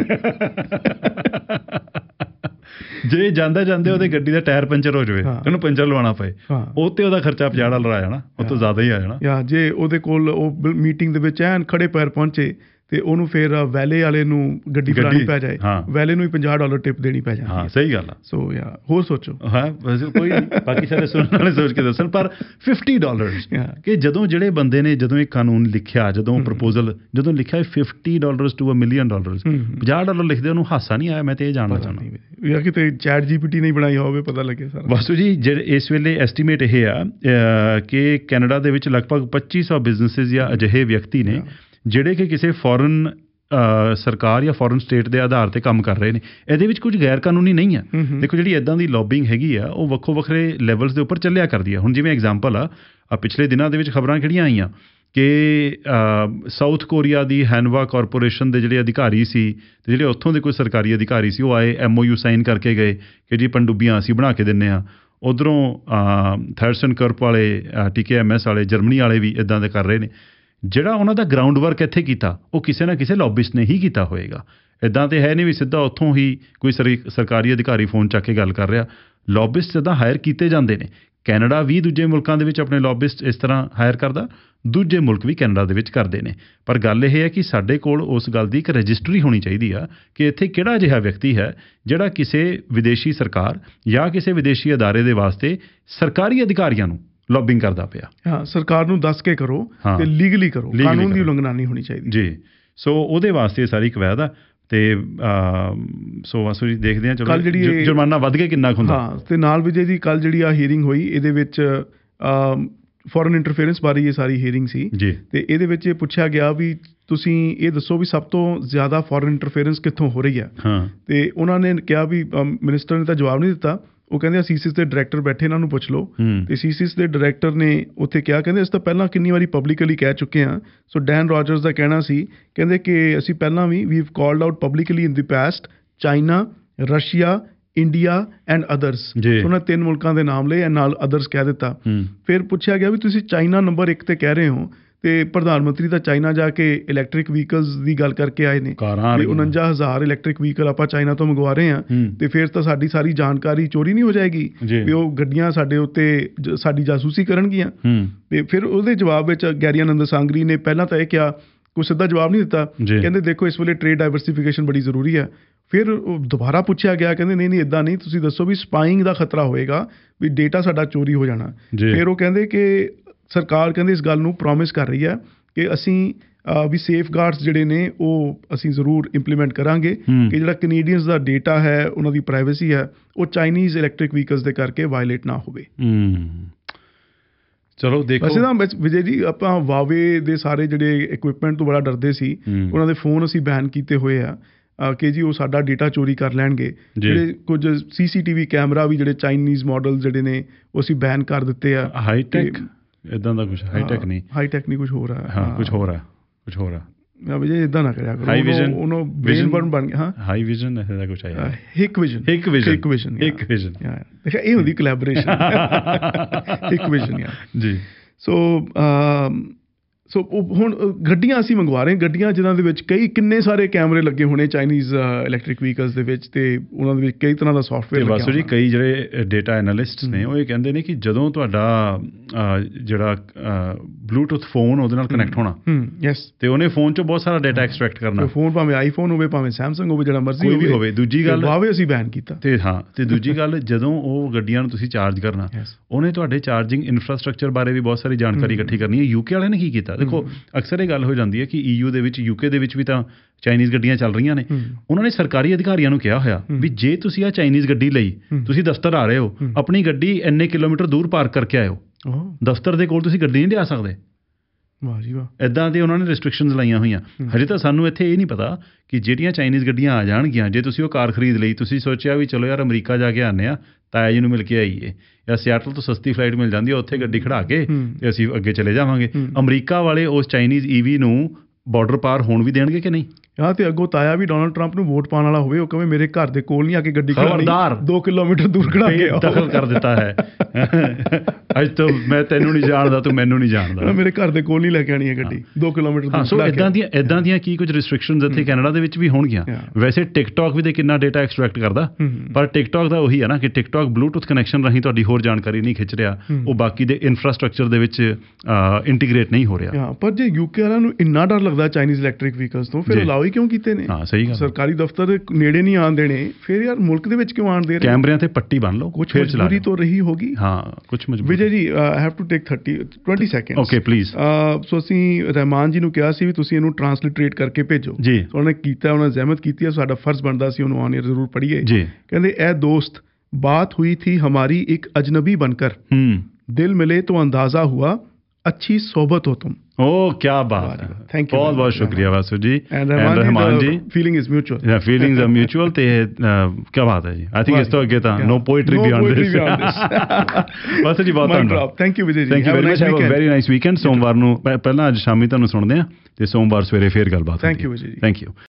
ਜੇ ਜਾਂਦੇ ਜਾਂਦੇ ਉਹਦੇ ਗੱਡੀ ਦਾ ਟਾਇਰ ਪੰਚਰ ਹੋ ਜਾਵੇ, ਉਹਨੂੰ ਪੰਚਰ ਲਵਾਉਣਾ ਪਏ, ਉਹ 'ਤੇ ਉਹਦਾ ਖਰਚਾ ਪੰਜਾਹ ਡਾਲਰ ਆ ਜਾਣਾ, ਉਹ ਤੋਂ ਜ਼ਿਆਦਾ ਹੀ ਆ ਜਾਣਾ। ਜਾਂ ਜੇ ਉਹਦੇ ਕੋਲ ਉਹ ਮੀਟਿੰਗ ਦੇ ਵਿੱਚ ਐਨ ਖੜੇ ਪੈਰ ਪਹੁੰਚੇ ਤੇ ਉਹਨੂੰ ਫਿਰ ਵੈਲੇ ਵਾਲੇ ਨੂੰ ਗੱਡੀ ਫੜਾਉਣੀ ਪੈ ਜਾਏ, ਵੈਲੇ ਨੂੰ ਹੀ ਪੰਜਾਹ ਡਾਲਰ ਟਿਪ ਦੇਣੀ ਪੈ ਜਾਂਦੀ ਹੈ। ਸਹੀ ਗੱਲ ਆ। ਸੋ ਯਾ ਹੋਰ ਸੋਚੋ। ਹਾਂ ਵੈਸੇ ਕੋਈ ਬਾਕੀ ਸਾਰੇ ਸੁਣਨ ਵਾਲੇ ਸੋਚ ਕੇ ਦੱਸਣ, ਪਰ ਫਿਫਟੀ ਡਾਲਰਸ ਕਿ ਜਦੋਂ ਜਿਹੜੇ ਬੰਦੇ ਨੇ ਜਦੋਂ ਇਹ ਕਾਨੂੰਨ ਲਿਖਿਆ, ਜਦੋਂ ਪ੍ਰਪੋਜ਼ਲ ਜਦੋਂ ਲਿਖਿਆ fifty dollars to a million dollars, ਪੰਜਾਹ ਡਾਲਰ ਲਿਖਦੇ ਉਹਨੂੰ ਹਾਸਾ ਨਹੀਂ ਆਇਆ? ਮੈਂ ਤੇ ਇਹ ਜਾਣਨਾ ਚਾਹੁੰਦਾ ਜਾਂ ਕਿਤੇ ਚੈਟ ਜੀ ਪੀ ਟੀ ਨਹੀਂ ਬਣਾਈ ਹੋਵੇ, ਪਤਾ ਲੱਗੇ ਸਾਰਾ। ਵਾਸੂ ਜੀ ਜਿਹੜੇ ਇਸ ਵੇਲੇ ਐਸਟੀਮੇਟ ਇਹ ਆ ਕਿ ਕੈਨੇਡਾ ਦੇ ਵਿੱਚ ਲਗਭਗ ਪੱਚੀ ਸੌ ਬਿਜ਼ਨਸਿਸ ਜਾਂ ਅਜਿਹੇ ਵਿਅਕਤੀ ਨੇ ਜਿਹੜੇ ਕਿ ਕਿਸੇ ਫੋਰਨ ਸਰਕਾਰ ਜਾਂ ਫੋਰਨ ਸਟੇਟ ਦੇ ਆਧਾਰ ਤੇ ਕੰਮ ਕਰ ਰਹੇ ਨੇ। ਇਹਦੇ ਵਿੱਚ ਕੁਝ ਗੈਰ ਕਾਨੂੰਨੀ ਨਹੀਂ ਆ। ਦੇਖੋ ਜਿਹੜੀ ਇੱਦਾਂ ਦੀ ਲੌਬਿੰਗ ਹੈਗੀ ਆ ਉਹ ਵੱਖੋ ਵੱਖਰੇ ਲੈਵਲਸ ਦੇ ਉੱਪਰ ਚੱਲਿਆ ਕਰਦੀ ਆ। ਹੁਣ ਜਿਵੇਂ ਐਗਜ਼ਾਮਪਲ ਆ, ਆ ਪਿਛਲੇ ਦਿਨਾਂ ਦੇ ਵਿੱਚ ਖਬਰਾਂ ਕਿਹੜੀਆਂ ਆਈਆਂ ਕਿ ਸਾਊਥ ਕੋਰੀਆ ਦੀ ਹੈਨਵਾ ਕਾਰਪੋਰੇਸ਼ਨ ਦੇ ਜਿਹੜੇ ਅਧਿਕਾਰੀ ਸੀ ਅਤੇ ਜਿਹੜੇ ਉੱਥੋਂ ਦੇ ਕੋਈ ਸਰਕਾਰੀ ਅਧਿਕਾਰੀ ਸੀ, ਉਹ ਆਏ ਐਮ ਓ ਯੂ ਸਾਈਨ ਕਰਕੇ ਗਏ ਕਿ ਜੀ ਪਣਡੁੱਬੀਆਂ ਅਸੀਂ ਬਣਾ ਕੇ ਦਿੰਦੇ ਹਾਂ। ਉੱਧਰੋਂ ਥਰਸਨ ਕਰਪ ਵਾਲੇ, ਟੀ ਕੇ ਐਮ ਐਸ ਵਾਲੇ, ਜਰਮਨੀ ਵਾਲੇ ਵੀ ਇੱਦਾਂ ਦੇ ਕਰ ਰਹੇ ਨੇ। ਜਿਹੜਾ ਉਹਨਾਂ ਦਾ ਗਰਾਊਂਡ ਵਰਕ ਇੱਥੇ ਕੀਤਾ ਉਹ ਕਿਸੇ ਨਾ ਕਿਸੇ ਲੌਬਿਸਟ ਨੇ ਹੀ ਕੀਤਾ ਹੋਏਗਾ। ਇੱਦਾਂ ਤਾਂ ਹੈ ਨਹੀਂ ਵੀ ਸਿੱਧਾ ਉੱਥੋਂ ਹੀ ਕੋਈ ਸਰ ਸਰਕਾਰੀ ਅਧਿਕਾਰੀ ਫੋਨ ਚੱਕ ਕੇ ਗੱਲ ਕਰ ਰਿਹਾ। ਲੌਬਿਸਟ ਇੱਦਾਂ ਹਾਇਰ ਕੀਤੇ ਜਾਂਦੇ ਨੇ। ਕੈਨੇਡਾ ਵੀ ਦੂਜੇ ਮੁਲਕਾਂ ਦੇ ਵਿੱਚ ਆਪਣੇ ਲੌਬਿਸਟ ਇਸ ਤਰ੍ਹਾਂ ਹਾਇਰ ਕਰਦਾ, ਦੂਜੇ ਮੁਲਕ ਵੀ ਕੈਨੇਡਾ ਦੇ ਵਿੱਚ ਕਰਦੇ ਨੇ। ਪਰ ਗੱਲ ਇਹ ਹੈ ਕਿ ਸਾਡੇ ਕੋਲ ਉਸ ਗੱਲ ਦੀ ਇੱਕ ਰਜਿਸਟਰੀ ਹੋਣੀ ਚਾਹੀਦੀ ਆ ਕਿ ਇੱਥੇ ਕਿਹੜਾ ਅਜਿਹਾ ਵਿਅਕਤੀ ਹੈ ਜਿਹੜਾ ਕਿਸੇ ਵਿਦੇਸ਼ੀ ਸਰਕਾਰ ਜਾਂ ਕਿਸੇ ਵਿਦੇਸ਼ੀ ਅਦਾਰੇ ਦੇ ਵਾਸਤੇ ਸਰਕਾਰੀ ਅਧਿਕਾਰੀਆਂ ਨੂੰ ਲੌਬਿੰਗ ਕਰਦਾ ਪਿਆ। ਹਾਂ, ਸਰਕਾਰ ਨੂੰ ਦੱਸ ਕੇ ਕਰੋ ਤੇ ਲੀਗਲੀ ਕਰੋ, ਕਾਨੂੰਨ ਦੀ ਉਲੰਘਣਾ ਨਹੀਂ ਹੋਣੀ ਚਾਹੀਦੀ ਜੀ। ਸੋ ਉਹਦੇ ਵਾਸਤੇ ਸਾਰੀ ਕਵੈਦ ਆ। ਤੇ ਸੋ ਵਾਸੂ ਜੀ ਦੇਖਦੇ ਹਾਂ, ਚਲੋ ਜਿਹੜੀ ਜੁਰਮਾਨਾ ਵੱਧ ਗਿਆ ਕਿੰਨਾ ਹੁੰਦਾ। ਹਾਂ, ਤੇ ਨਾਲ ਵਿਜੇ ਜੀ ਕੱਲ ਜਿਹੜੀ ਆ ਹੀਅਰਿੰਗ ਹੋਈ, ਇਹਦੇ ਵਿੱਚ ਫੋਰਨ ਇੰਟਰਫੇਰੈਂਸ ਬਾਰੇ ਇਹ ਸਾਰੀ ਹੀਅਰਿੰਗ ਸੀ ਜੀ। ਤੇ ਇਹਦੇ ਵਿੱਚ ਇਹ ਪੁੱਛਿਆ ਗਿਆ ਵੀ ਤੁਸੀਂ ਇਹ ਦੱਸੋ ਵੀ ਸਭ ਤੋਂ ਜ਼ਿਆਦਾ ਫੋਰਨ ਇੰਟਰਫੇਰੈਂਸ ਕਿੱਥੋਂ ਹੋ ਰਹੀ ਆ। ਹਾਂ, ਤੇ ਉਹਨਾਂ ਨੇ ਕਿਹਾ ਵੀ ਮਿਨਿਸਟਰ ਨੇ ਤਾਂ ਜਵਾਬ ਨਹੀਂ ਦਿੱਤਾ। ਉਹ ਕਹਿੰਦੇ ਸੀਸਿਸ ਦੇ ਡਾਇਰੈਕਟਰ ਬੈਠੇ, ਇਹਨਾਂ ਨੂੰ ਪੁੱਛ ਲਓ। ਤੇ ਸੀਸਿਸ ਦੇ ਡਾਇਰੈਕਟਰ ਨੇ ਉੱਥੇ ਕਿਹਾ, ਕਹਿੰਦੇ ਅਸੀਂ ਤਾਂ ਪਹਿਲਾਂ ਕਿੰਨੀ ਵਾਰੀ ਪਬਲਿਕਲੀ ਕਹਿ ਚੁੱਕੇ ਹਾਂ। ਸੋ ਡੈਨ ਰੋਜਰਸ ਦਾ ਕਹਿਣਾ ਸੀ, ਕਹਿੰਦੇ ਕਿ ਅਸੀਂ ਪਹਿਲਾਂ ਵੀ we have called out publicly in the past China, Russia, India and others. ਉਹਨਾਂ ਤਿੰਨ ਮੁਲਕਾਂ ਦੇ ਨਾਮ ਲਏ, ਨਾਲ ਅਦਰਸ ਕਹਿ ਦਿੱਤਾ। ਫਿਰ ਪੁੱਛਿਆ ਗਿਆ ਵੀ ਤੁਸੀਂ ਚਾਈਨਾ ਨੰਬਰ ਇੱਕ ਤੇ ਕਹਿ ਰਹੇ ਹੋ, ਤੇ ਪ੍ਰਧਾਨ ਮੰਤਰੀ ਤਾਂ ਚਾਈਨਾ ਜਾ ਕੇ ਇਲੈਕਟ੍ਰਿਕ ਵਹੀਕਲਸ ਦੀ ਗੱਲ ਕਰਕੇ ਆਏ ਨੇ ਵੀ ਉਣੰਜਾ ਹਜ਼ਾਰ ਇਲੈਕਟ੍ਰਿਕ ਵਹੀਕਲ ਆਪਾਂ ਚਾਈਨਾ ਤੋਂ ਮੰਗਵਾ ਰਹੇ ਹਾਂ। ਤੇ ਫਿਰ ਤਾਂ ਸਾਡੀ ਸਾਰੀ ਜਾਣਕਾਰੀ ਚੋਰੀ ਨਹੀਂ ਹੋ ਜਾਏਗੀ ਵੀ ਉਹ ਗੱਡੀਆਂ ਸਾਡੇ ਉੱਤੇ ਸਾਡੀ ਜਾਸੂਸੀ ਕਰਨਗੀਆਂ। ਤੇ ਫਿਰ ਉਹਦੇ ਜਵਾਬ ਵਿੱਚ ਗੈਰੀ ਆਨੰਦਸਾਗਰੀ ਨੇ ਪਹਿਲਾਂ ਤਾਂ ਇਹ ਕਿਹਾ, ਕੋਈ ਸਿੱਧਾ ਜਵਾਬ ਨਹੀਂ ਦਿੱਤਾ। ਕਹਿੰਦੇ ਦੇਖੋ ਇਸ ਵੇਲੇ ਟ੍ਰੇਡ ਡਾਇਵਰਸੀਫਿਕੇਸ਼ਨ ਬੜੀ ਜ਼ਰੂਰੀ ਹੈ। ਫਿਰ ਦੁਬਾਰਾ ਪੁੱਛਿਆ ਗਿਆ, ਕਹਿੰਦੇ ਨਹੀਂ ਨਹੀਂ ਇੱਦਾਂ ਨਹੀਂ, ਤੁਸੀਂ ਦੱਸੋ ਵੀ ਸਪਾਈੰਗ ਦਾ ਖਤਰਾ ਹੋਏਗਾ, ਵੀ ਡੇਟਾ ਸਾਡਾ ਚੋਰੀ ਹੋ ਜਾਣਾ। ਫਿਰ ਉਹ ਕਹਿੰਦੇ ਕਿ ਸਰਕਾਰ ਕਹਿੰਦੇ ਇਸ ਗੱਲ ਨੂੰ ਪ੍ਰੋਮਿਸ ਕਰ ਰਹੀ ਹੈ ਕਿ ਅਸੀਂ ਵੀ ਸੇਫ ਗਾਰਡਸ ਜਿਹੜੇ ਨੇ ਉਹ ਅਸੀਂ ਜ਼ਰੂਰ ਇੰਪਲੀਮੈਂਟ ਕਰਾਂਗੇ ਕਿ ਜਿਹੜਾ ਕੈਨੇਡੀਅਨਸ ਦਾ ਡੇਟਾ ਹੈ, ਉਹਨਾਂ ਦੀ ਪ੍ਰਾਈਵੇਸੀ ਹੈ, ਉਹ ਚਾਈਨੀਜ਼ ਇਲੈਕਟ੍ਰਿਕ ਵਹੀਕਲਸ ਦੇ ਕਰਕੇ ਵਾਇਲੇਟ ਨਾ ਹੋਵੇ। ਚਲੋ ਦੇਖੋ, ਵੈਸੇ ਤਾਂ ਵਿਜੇ ਜੀ ਆਪਾਂ ਵਾਵੇ ਦੇ ਸਾਰੇ ਜਿਹੜੇ ਇਕਵਿਪਮੈਂਟ ਤੋਂ ਬੜਾ ਡਰਦੇ ਸੀ। ਉਹਨਾਂ ਦੇ ਫੋਨ ਅਸੀਂ ਬੈਨ ਕੀਤੇ ਹੋਏ ਆ ਕਿ ਜੀ ਉਹ ਸਾਡਾ ਡੇਟਾ ਚੋਰੀ ਕਰ ਲੈਣਗੇ। ਜਿਹੜੇ ਕੁਝ ਸੀ ਸੀ ਟੀ ਵੀ ਕੈਮਰਾ ਵੀ ਜਿਹੜੇ ਚਾਈਨੀਜ਼ ਮਾਡਲ ਜਿਹੜੇ ਨੇ ਉਹ ਅਸੀਂ ਬੈਨ ਕਰ ਦਿੱਤੇ ਆ। ਹਾਈਟੈਕ ਇੱਦਾਂ ਦਾ ਕੁਛ ਹਾਈਟੈਕ ਨਹੀਂ ਹਾਈਟੈਕ ਨਹੀਂ ਕੁਛ ਹੋਰ ਆ। ਹਾਂ, ਕੁਛ ਹੋਰ ਆ ਕੁਛ ਹੋਰ ਆ ਵਿਜੇ, ਇੱਦਾਂ ਨਾ ਕਰਿਆ ਕਰੋ। ਹਾਈ ਵਿਜ਼ਨ, ਉਹਨੂੰ ਵਿਜ਼ਨ ਬਣ ਗਿਆ। ਹਾਂ, ਹਾਈ ਵਿਜ਼ਨ ਇਹਦਾ ਕੁਛ ਆਇਆ, ਹਿਕ ਵਿਜ਼ਨ ਹਿਕ ਵਿਜ਼ਨ ਹਿਕ ਵਿਜ਼ਨ ਹਿਕ ਵਿਜ਼ਨ ਦੇਖਿਆ, ਇਹ ਹੁੰਦੀ ਕੋਲੈਬੋਰੇਸ਼ਨ ਹਿਕ ਵਿਜ਼ਨ ਜੀ। ਸੋ ਸੋ ਹੁਣ ਗੱਡੀਆਂ ਅਸੀਂ ਮੰਗਵਾ ਰਹੇ, ਗੱਡੀਆਂ ਜਿਨ੍ਹਾਂ ਦੇ ਵਿੱਚ ਕਈ ਕਿੰਨੇ ਸਾਰੇ ਕੈਮਰੇ ਲੱਗੇ ਹੋਣੇ ਚਾਈਨੀਜ਼ ਇਲੈਕਟ੍ਰਿਕ ਵਹੀਕਲਸ ਦੇ ਵਿੱਚ, ਤੇ ਉਹਨਾਂ ਦੇ ਵਿੱਚ ਕਈ ਤਰ੍ਹਾਂ ਦਾ ਸੌਫਟਵੇਅਰ ਲੱਗਿਆ। ਵਾਸੂ ਜੀ ਕਈ ਜਿਹੜੇ ਡੇਟਾ ਐਨਾਲਿਸਟਸ ਨੇ ਉਹ ਇਹ ਕਹਿੰਦੇ ਨੇ ਕਿ ਜਦੋਂ ਤੁਹਾਡਾ ਜਿਹੜਾ ਬਲੂਟੁੱਥ ਫੋਨ ਉਹਦੇ ਨਾਲ ਕਨੈਕਟ ਹੋਣਾ, ਯੈਸ, ਤੇ ਉਹਨੇ ਫੋਨ 'ਚੋਂ ਬਹੁਤ ਸਾਰਾ ਡੇਟਾ ਐਕਸਟ੍ਰੈਕਟ ਕਰਨਾ। ਫੋਨ ਭਾਵੇਂ ਆਈਫੋਨ ਹੋਵੇ, ਭਾਵੇਂ ਸੈਮਸੰਗ ਹੋਵੇ, ਜਿਹੜਾ ਮਰਜ਼ੀ ਵੀ ਹੋਵੇ। ਦੂਜੀ ਗੱਲ ਵਾਵੇ ਅਸੀਂ ਬੈਨ ਕੀਤਾ। ਤੇ ਹਾਂ, ਤੇ ਦੂਜੀ ਗੱਲ ਜਦੋਂ ਉਹ ਗੱਡੀਆਂ ਨੂੰ ਤੁਸੀਂ ਚਾਰਜ ਕਰਨਾ, ਉਹਨੇ ਤੁਹਾਡੇ ਚਾਰਜਿੰਗ ਇਨਫਰਾਸਟ੍ਰਕਚਰ ਬਾਰੇ ਵੀ ਬਹੁਤ ਸਾਰੀ ਜਾਣਕਾਰੀ ਇਕੱਠੀ ਕਰਨੀ ਹੈ। ਯੂਕੇ ਵਾਲਿਆਂ ਨੇ ਕੀ ਕੀਤਾ, ਦੇਖੋ ਅਕਸਰ ਇਹ ਗੱਲ ਹੋ ਜਾਂਦੀ ਹੈ ਕਿ ਈ ਯੂ ਦੇ ਵਿੱਚ, ਯੂਕੇ ਦੇ ਵਿੱਚ ਵੀ ਤਾਂ ਚਾਈਨੀਜ਼ ਗੱਡੀਆਂ ਚੱਲ ਰਹੀਆਂ ਨੇ। ਉਹਨਾਂ ਨੇ ਸਰਕਾਰੀ ਅਧਿਕਾਰੀਆਂ ਨੂੰ ਕਿਹਾ ਹੋਇਆ ਵੀ ਜੇ ਤੁਸੀਂ ਆਹ ਚਾਈਨੀਜ਼ ਗੱਡੀ ਲਈ ਤੁਸੀਂ ਦਫ਼ਤਰ ਆ ਰਹੇ ਹੋ, ਆਪਣੀ ਗੱਡੀ ਇੰਨੇ ਕਿਲੋਮੀਟਰ ਦੂਰ ਪਾਰਕ ਕਰਕੇ ਆਇਓ। ਦਫ਼ਤਰ ਦੇ ਕੋਲ ਤੁਸੀਂ ਗੱਡੀ ਨਹੀਂ ਲਿਆ ਸਕਦੇ। ਵਾਹ ਜੀ ਵਾਹ। ਇੱਦਾਂ ਦੇ ਉਹਨਾਂ ਨੇ ਰਿਸਟ੍ਰਿਕਸ਼ਨਸ ਲਾਈਆਂ ਹੋਈਆਂ। ਹਜੇ ਤਾਂ ਸਾਨੂੰ ਇੱਥੇ ਇਹ ਨਹੀਂ ਪਤਾ ਕਿ ਜਿਹੜੀਆਂ ਚਾਈਨੀਜ਼ ਗੱਡੀਆਂ ਆ ਜਾਣਗੀਆਂ, ਜੇ ਤੁਸੀਂ ਉਹ ਕਾਰ ਖਰੀਦ ਲਈ, ਤੁਸੀਂ ਸੋਚਿਆ ਵੀ ਚਲੋ ਯਾਰ ਅਮਰੀਕਾ ਜਾ ਕੇ ਆਉਂਦੇ ਹਾਂ, ਤਾਇਆ ਜੀ ਨੂੰ ਮਿਲ ਕੇ ਆਈਏ, ਜਾਂ ਸਿਆਟਲ ਤੋਂ ਸਸਤੀ ਫਲਾਈਟ ਮਿਲ ਜਾਂਦੀ ਹੈ, ਉੱਥੇ ਗੱਡੀ ਖੜਾ ਕੇ ਤੇ ਅਸੀਂ ਅੱਗੇ ਚਲੇ ਜਾਵਾਂਗੇ। ਅਮਰੀਕਾ ਵਾਲੇ ਉਸ ਚਾਈਨੀਜ਼ ਈ ਵੀ ਨੂੰ ਬਾਰਡਰ ਪਾਰ ਹੋਣ ਵੀ ਦੇਣਗੇ ਕਿ ਨਹੀਂ? ਹਾਂ ਤੇ ਅੱਗੋਂ ਤਾਇਆ ਵੀ ਡੋਨਲਡ ਟਰੰਪ ਨੂੰ ਵੋਟ ਪਾਉਣ ਵਾਲਾ ਹੋਵੇ, ਉਹ ਕਹੇ ਮੇਰੇ ਘਰ ਦੇ ਕੋਲ ਨਹੀਂ ਆ ਕੇ ਗੱਡੀ ਖਬਰਦਾਰ ਦੋ ਕਿਲੋਮੀਟਰ ਦੂਰ ਖੜਾ ਕੇ ਦਖਲ ਕਰ ਦਿੱਤਾ ਹੈ ਅੱਜ ਤੋਂ ਮੈਂ ਤੈਨੂੰ ਨਹੀਂ ਜਾਣਦਾ, ਤੂੰ ਮੈਨੂੰ ਨਹੀਂ ਜਾਣਦਾ, ਮੇਰੇ ਘਰ ਦੇ ਕੋਲ ਨਹੀਂ ਲੈ ਕੇ ਆਣੀ ਹੈ ਗੱਡੀ ਦੋ ਕਿਲੋਮੀਟਰ ਦੂਰ। ਸੋ ਇਦਾਂ ਦੀਆਂ ਇਦਾਂ ਦੀਆਂ ਕੀ ਕੁਝ ਰਿਸਟ੍ਰਿਕਸ਼ਨਸ ਇੱਥੇ ਕੈਨੇਡਾ ਦੇ ਵਿੱਚ ਵੀ ਹੋਣਗੀਆਂ। ਵੈਸੇ ਟਿਕਟੌਕ ਵੀ ਤੇ ਕਿੰਨਾ ਡੇਟਾ ਐਕਸਟ੍ਰੈਕਟ ਕਰਦਾ, ਪਰ ਟਿਕਟੌਕ ਦਾ ਉਹੀ ਹੈ ਨਾ ਕਿ ਟਿਕਟੌਕ ਬਲੂਟੁੱਥ ਕਨੈਕਸ਼ਨ ਰਾਹੀਂ ਤੁਹਾਡੀ ਹੋਰ ਜਾਣਕਾਰੀ ਨਹੀਂ ਖਿੱਚ ਰਿਹਾ, ਉਹ ਬਾਕੀ ਦੇ ਇਨਫਰਾਸਟ੍ਰਕਚਰ ਦੇ ਵਿੱਚ ਇੰਟੀਗ੍ਰੇਟ ਨਹੀਂ ਹੋ ਰਿਹਾ। ਪਰ ਜੇ ਯੂਕੇ ਵਾਲਿਆਂ ਨੂੰ ਇੰਨਾ ਡਰ ਲੱਗਦਾ ਚਾਈਨੀਜ਼ ਇਲੈਕਟ੍ਰਿਕ ਵਹੀਕਲਸ ਤੋਂ, ਫਿਰ ਅਲਾਉ ਹੀ ਕਿਉਂ ਕੀਤੇ ਨੇ? ਹਾਂ ਸਹੀ ਗੱਲ, ਸਰਕਾਰੀ ਦਫ਼ਤਰ ਦੇ ਨੇੜੇ ਨਹੀਂ ਆਉਣ ਦੇਣੇ, ਫਿਰ ਯਾਰ ਮੁਲਕ ਦੇ ਵਿੱਚ ਕਿਉਂ ਆਉਣ ਦੇ ਰਹੇ? ਕੈਮਰਿਆਂ ਤੇ ਪੱਟੀ ਬੰਨ ਲਓ, ਕੁਝ ਮਜਬੂਰੀ ਤੋਂ ਰਹੀ ਹੋਗੀ। ਹਾਂ ਕੁਝ ਮਜਬੂਰੀ। Vijay ji I have to take thirty twenty seconds. Okay please. So ਅਸੀਂ ਰਹਿਮਾਨ ਜੀ ਨੂੰ ਕਿਹਾ ਸੀ ਵੀ ਤੁਸੀਂ ਇਹਨੂੰ ਟਰਾਂਸਲਿਟਰੇਟ ਕਰਕੇ ਭੇਜੋ ਜੀ, ਉਹਨੇ ਕੀਤਾ, ਉਹਨੇ ਜ਼ਹਿਮਤ ਕੀਤੀ ਹੈ, ਸਾਡਾ ਫਰਜ਼ ਬਣਦਾ ਸੀ ਉਹਨੂੰ ਆਨ ਏਅਰ ਜ਼ਰੂਰ ਪੜ੍ਹੀਏ ਜੀ। ਕਹਿੰਦੇ ਇਹ ਦੋਸਤ बात हुई थी हमारी एक अजनबी बनकर, दिल मिले तो अंदाजा हुआ अच्छी सोबत हो तुम। ओह क्या बात है, थैंक यू, बहुत बहुत शुक्रिया Vasu ji and Rahman ji. Feeling is mutual, या फीलिंग्स आर म्यूचुअल ते क्या बात है जी। आई थिंक इस तो अगे था no poetry beyond this. Vasu ji बहुत धन्यवाद, thank you Vijay ji, thank you very much, have a very nice weekend. सोमवार ਨੂੰ ਪਹਿਲਾਂ ਅੱਜ ਸ਼ਾਮੀ ਤੁਹਾਨੂੰ ਸੁਣਦੇ ਆ ਤੇ ਸੋਮਵਾਰ ਸਵੇਰੇ ਫੇਰ ਗੱਲਬਾਤ। Thank you Vijay ji, thank you.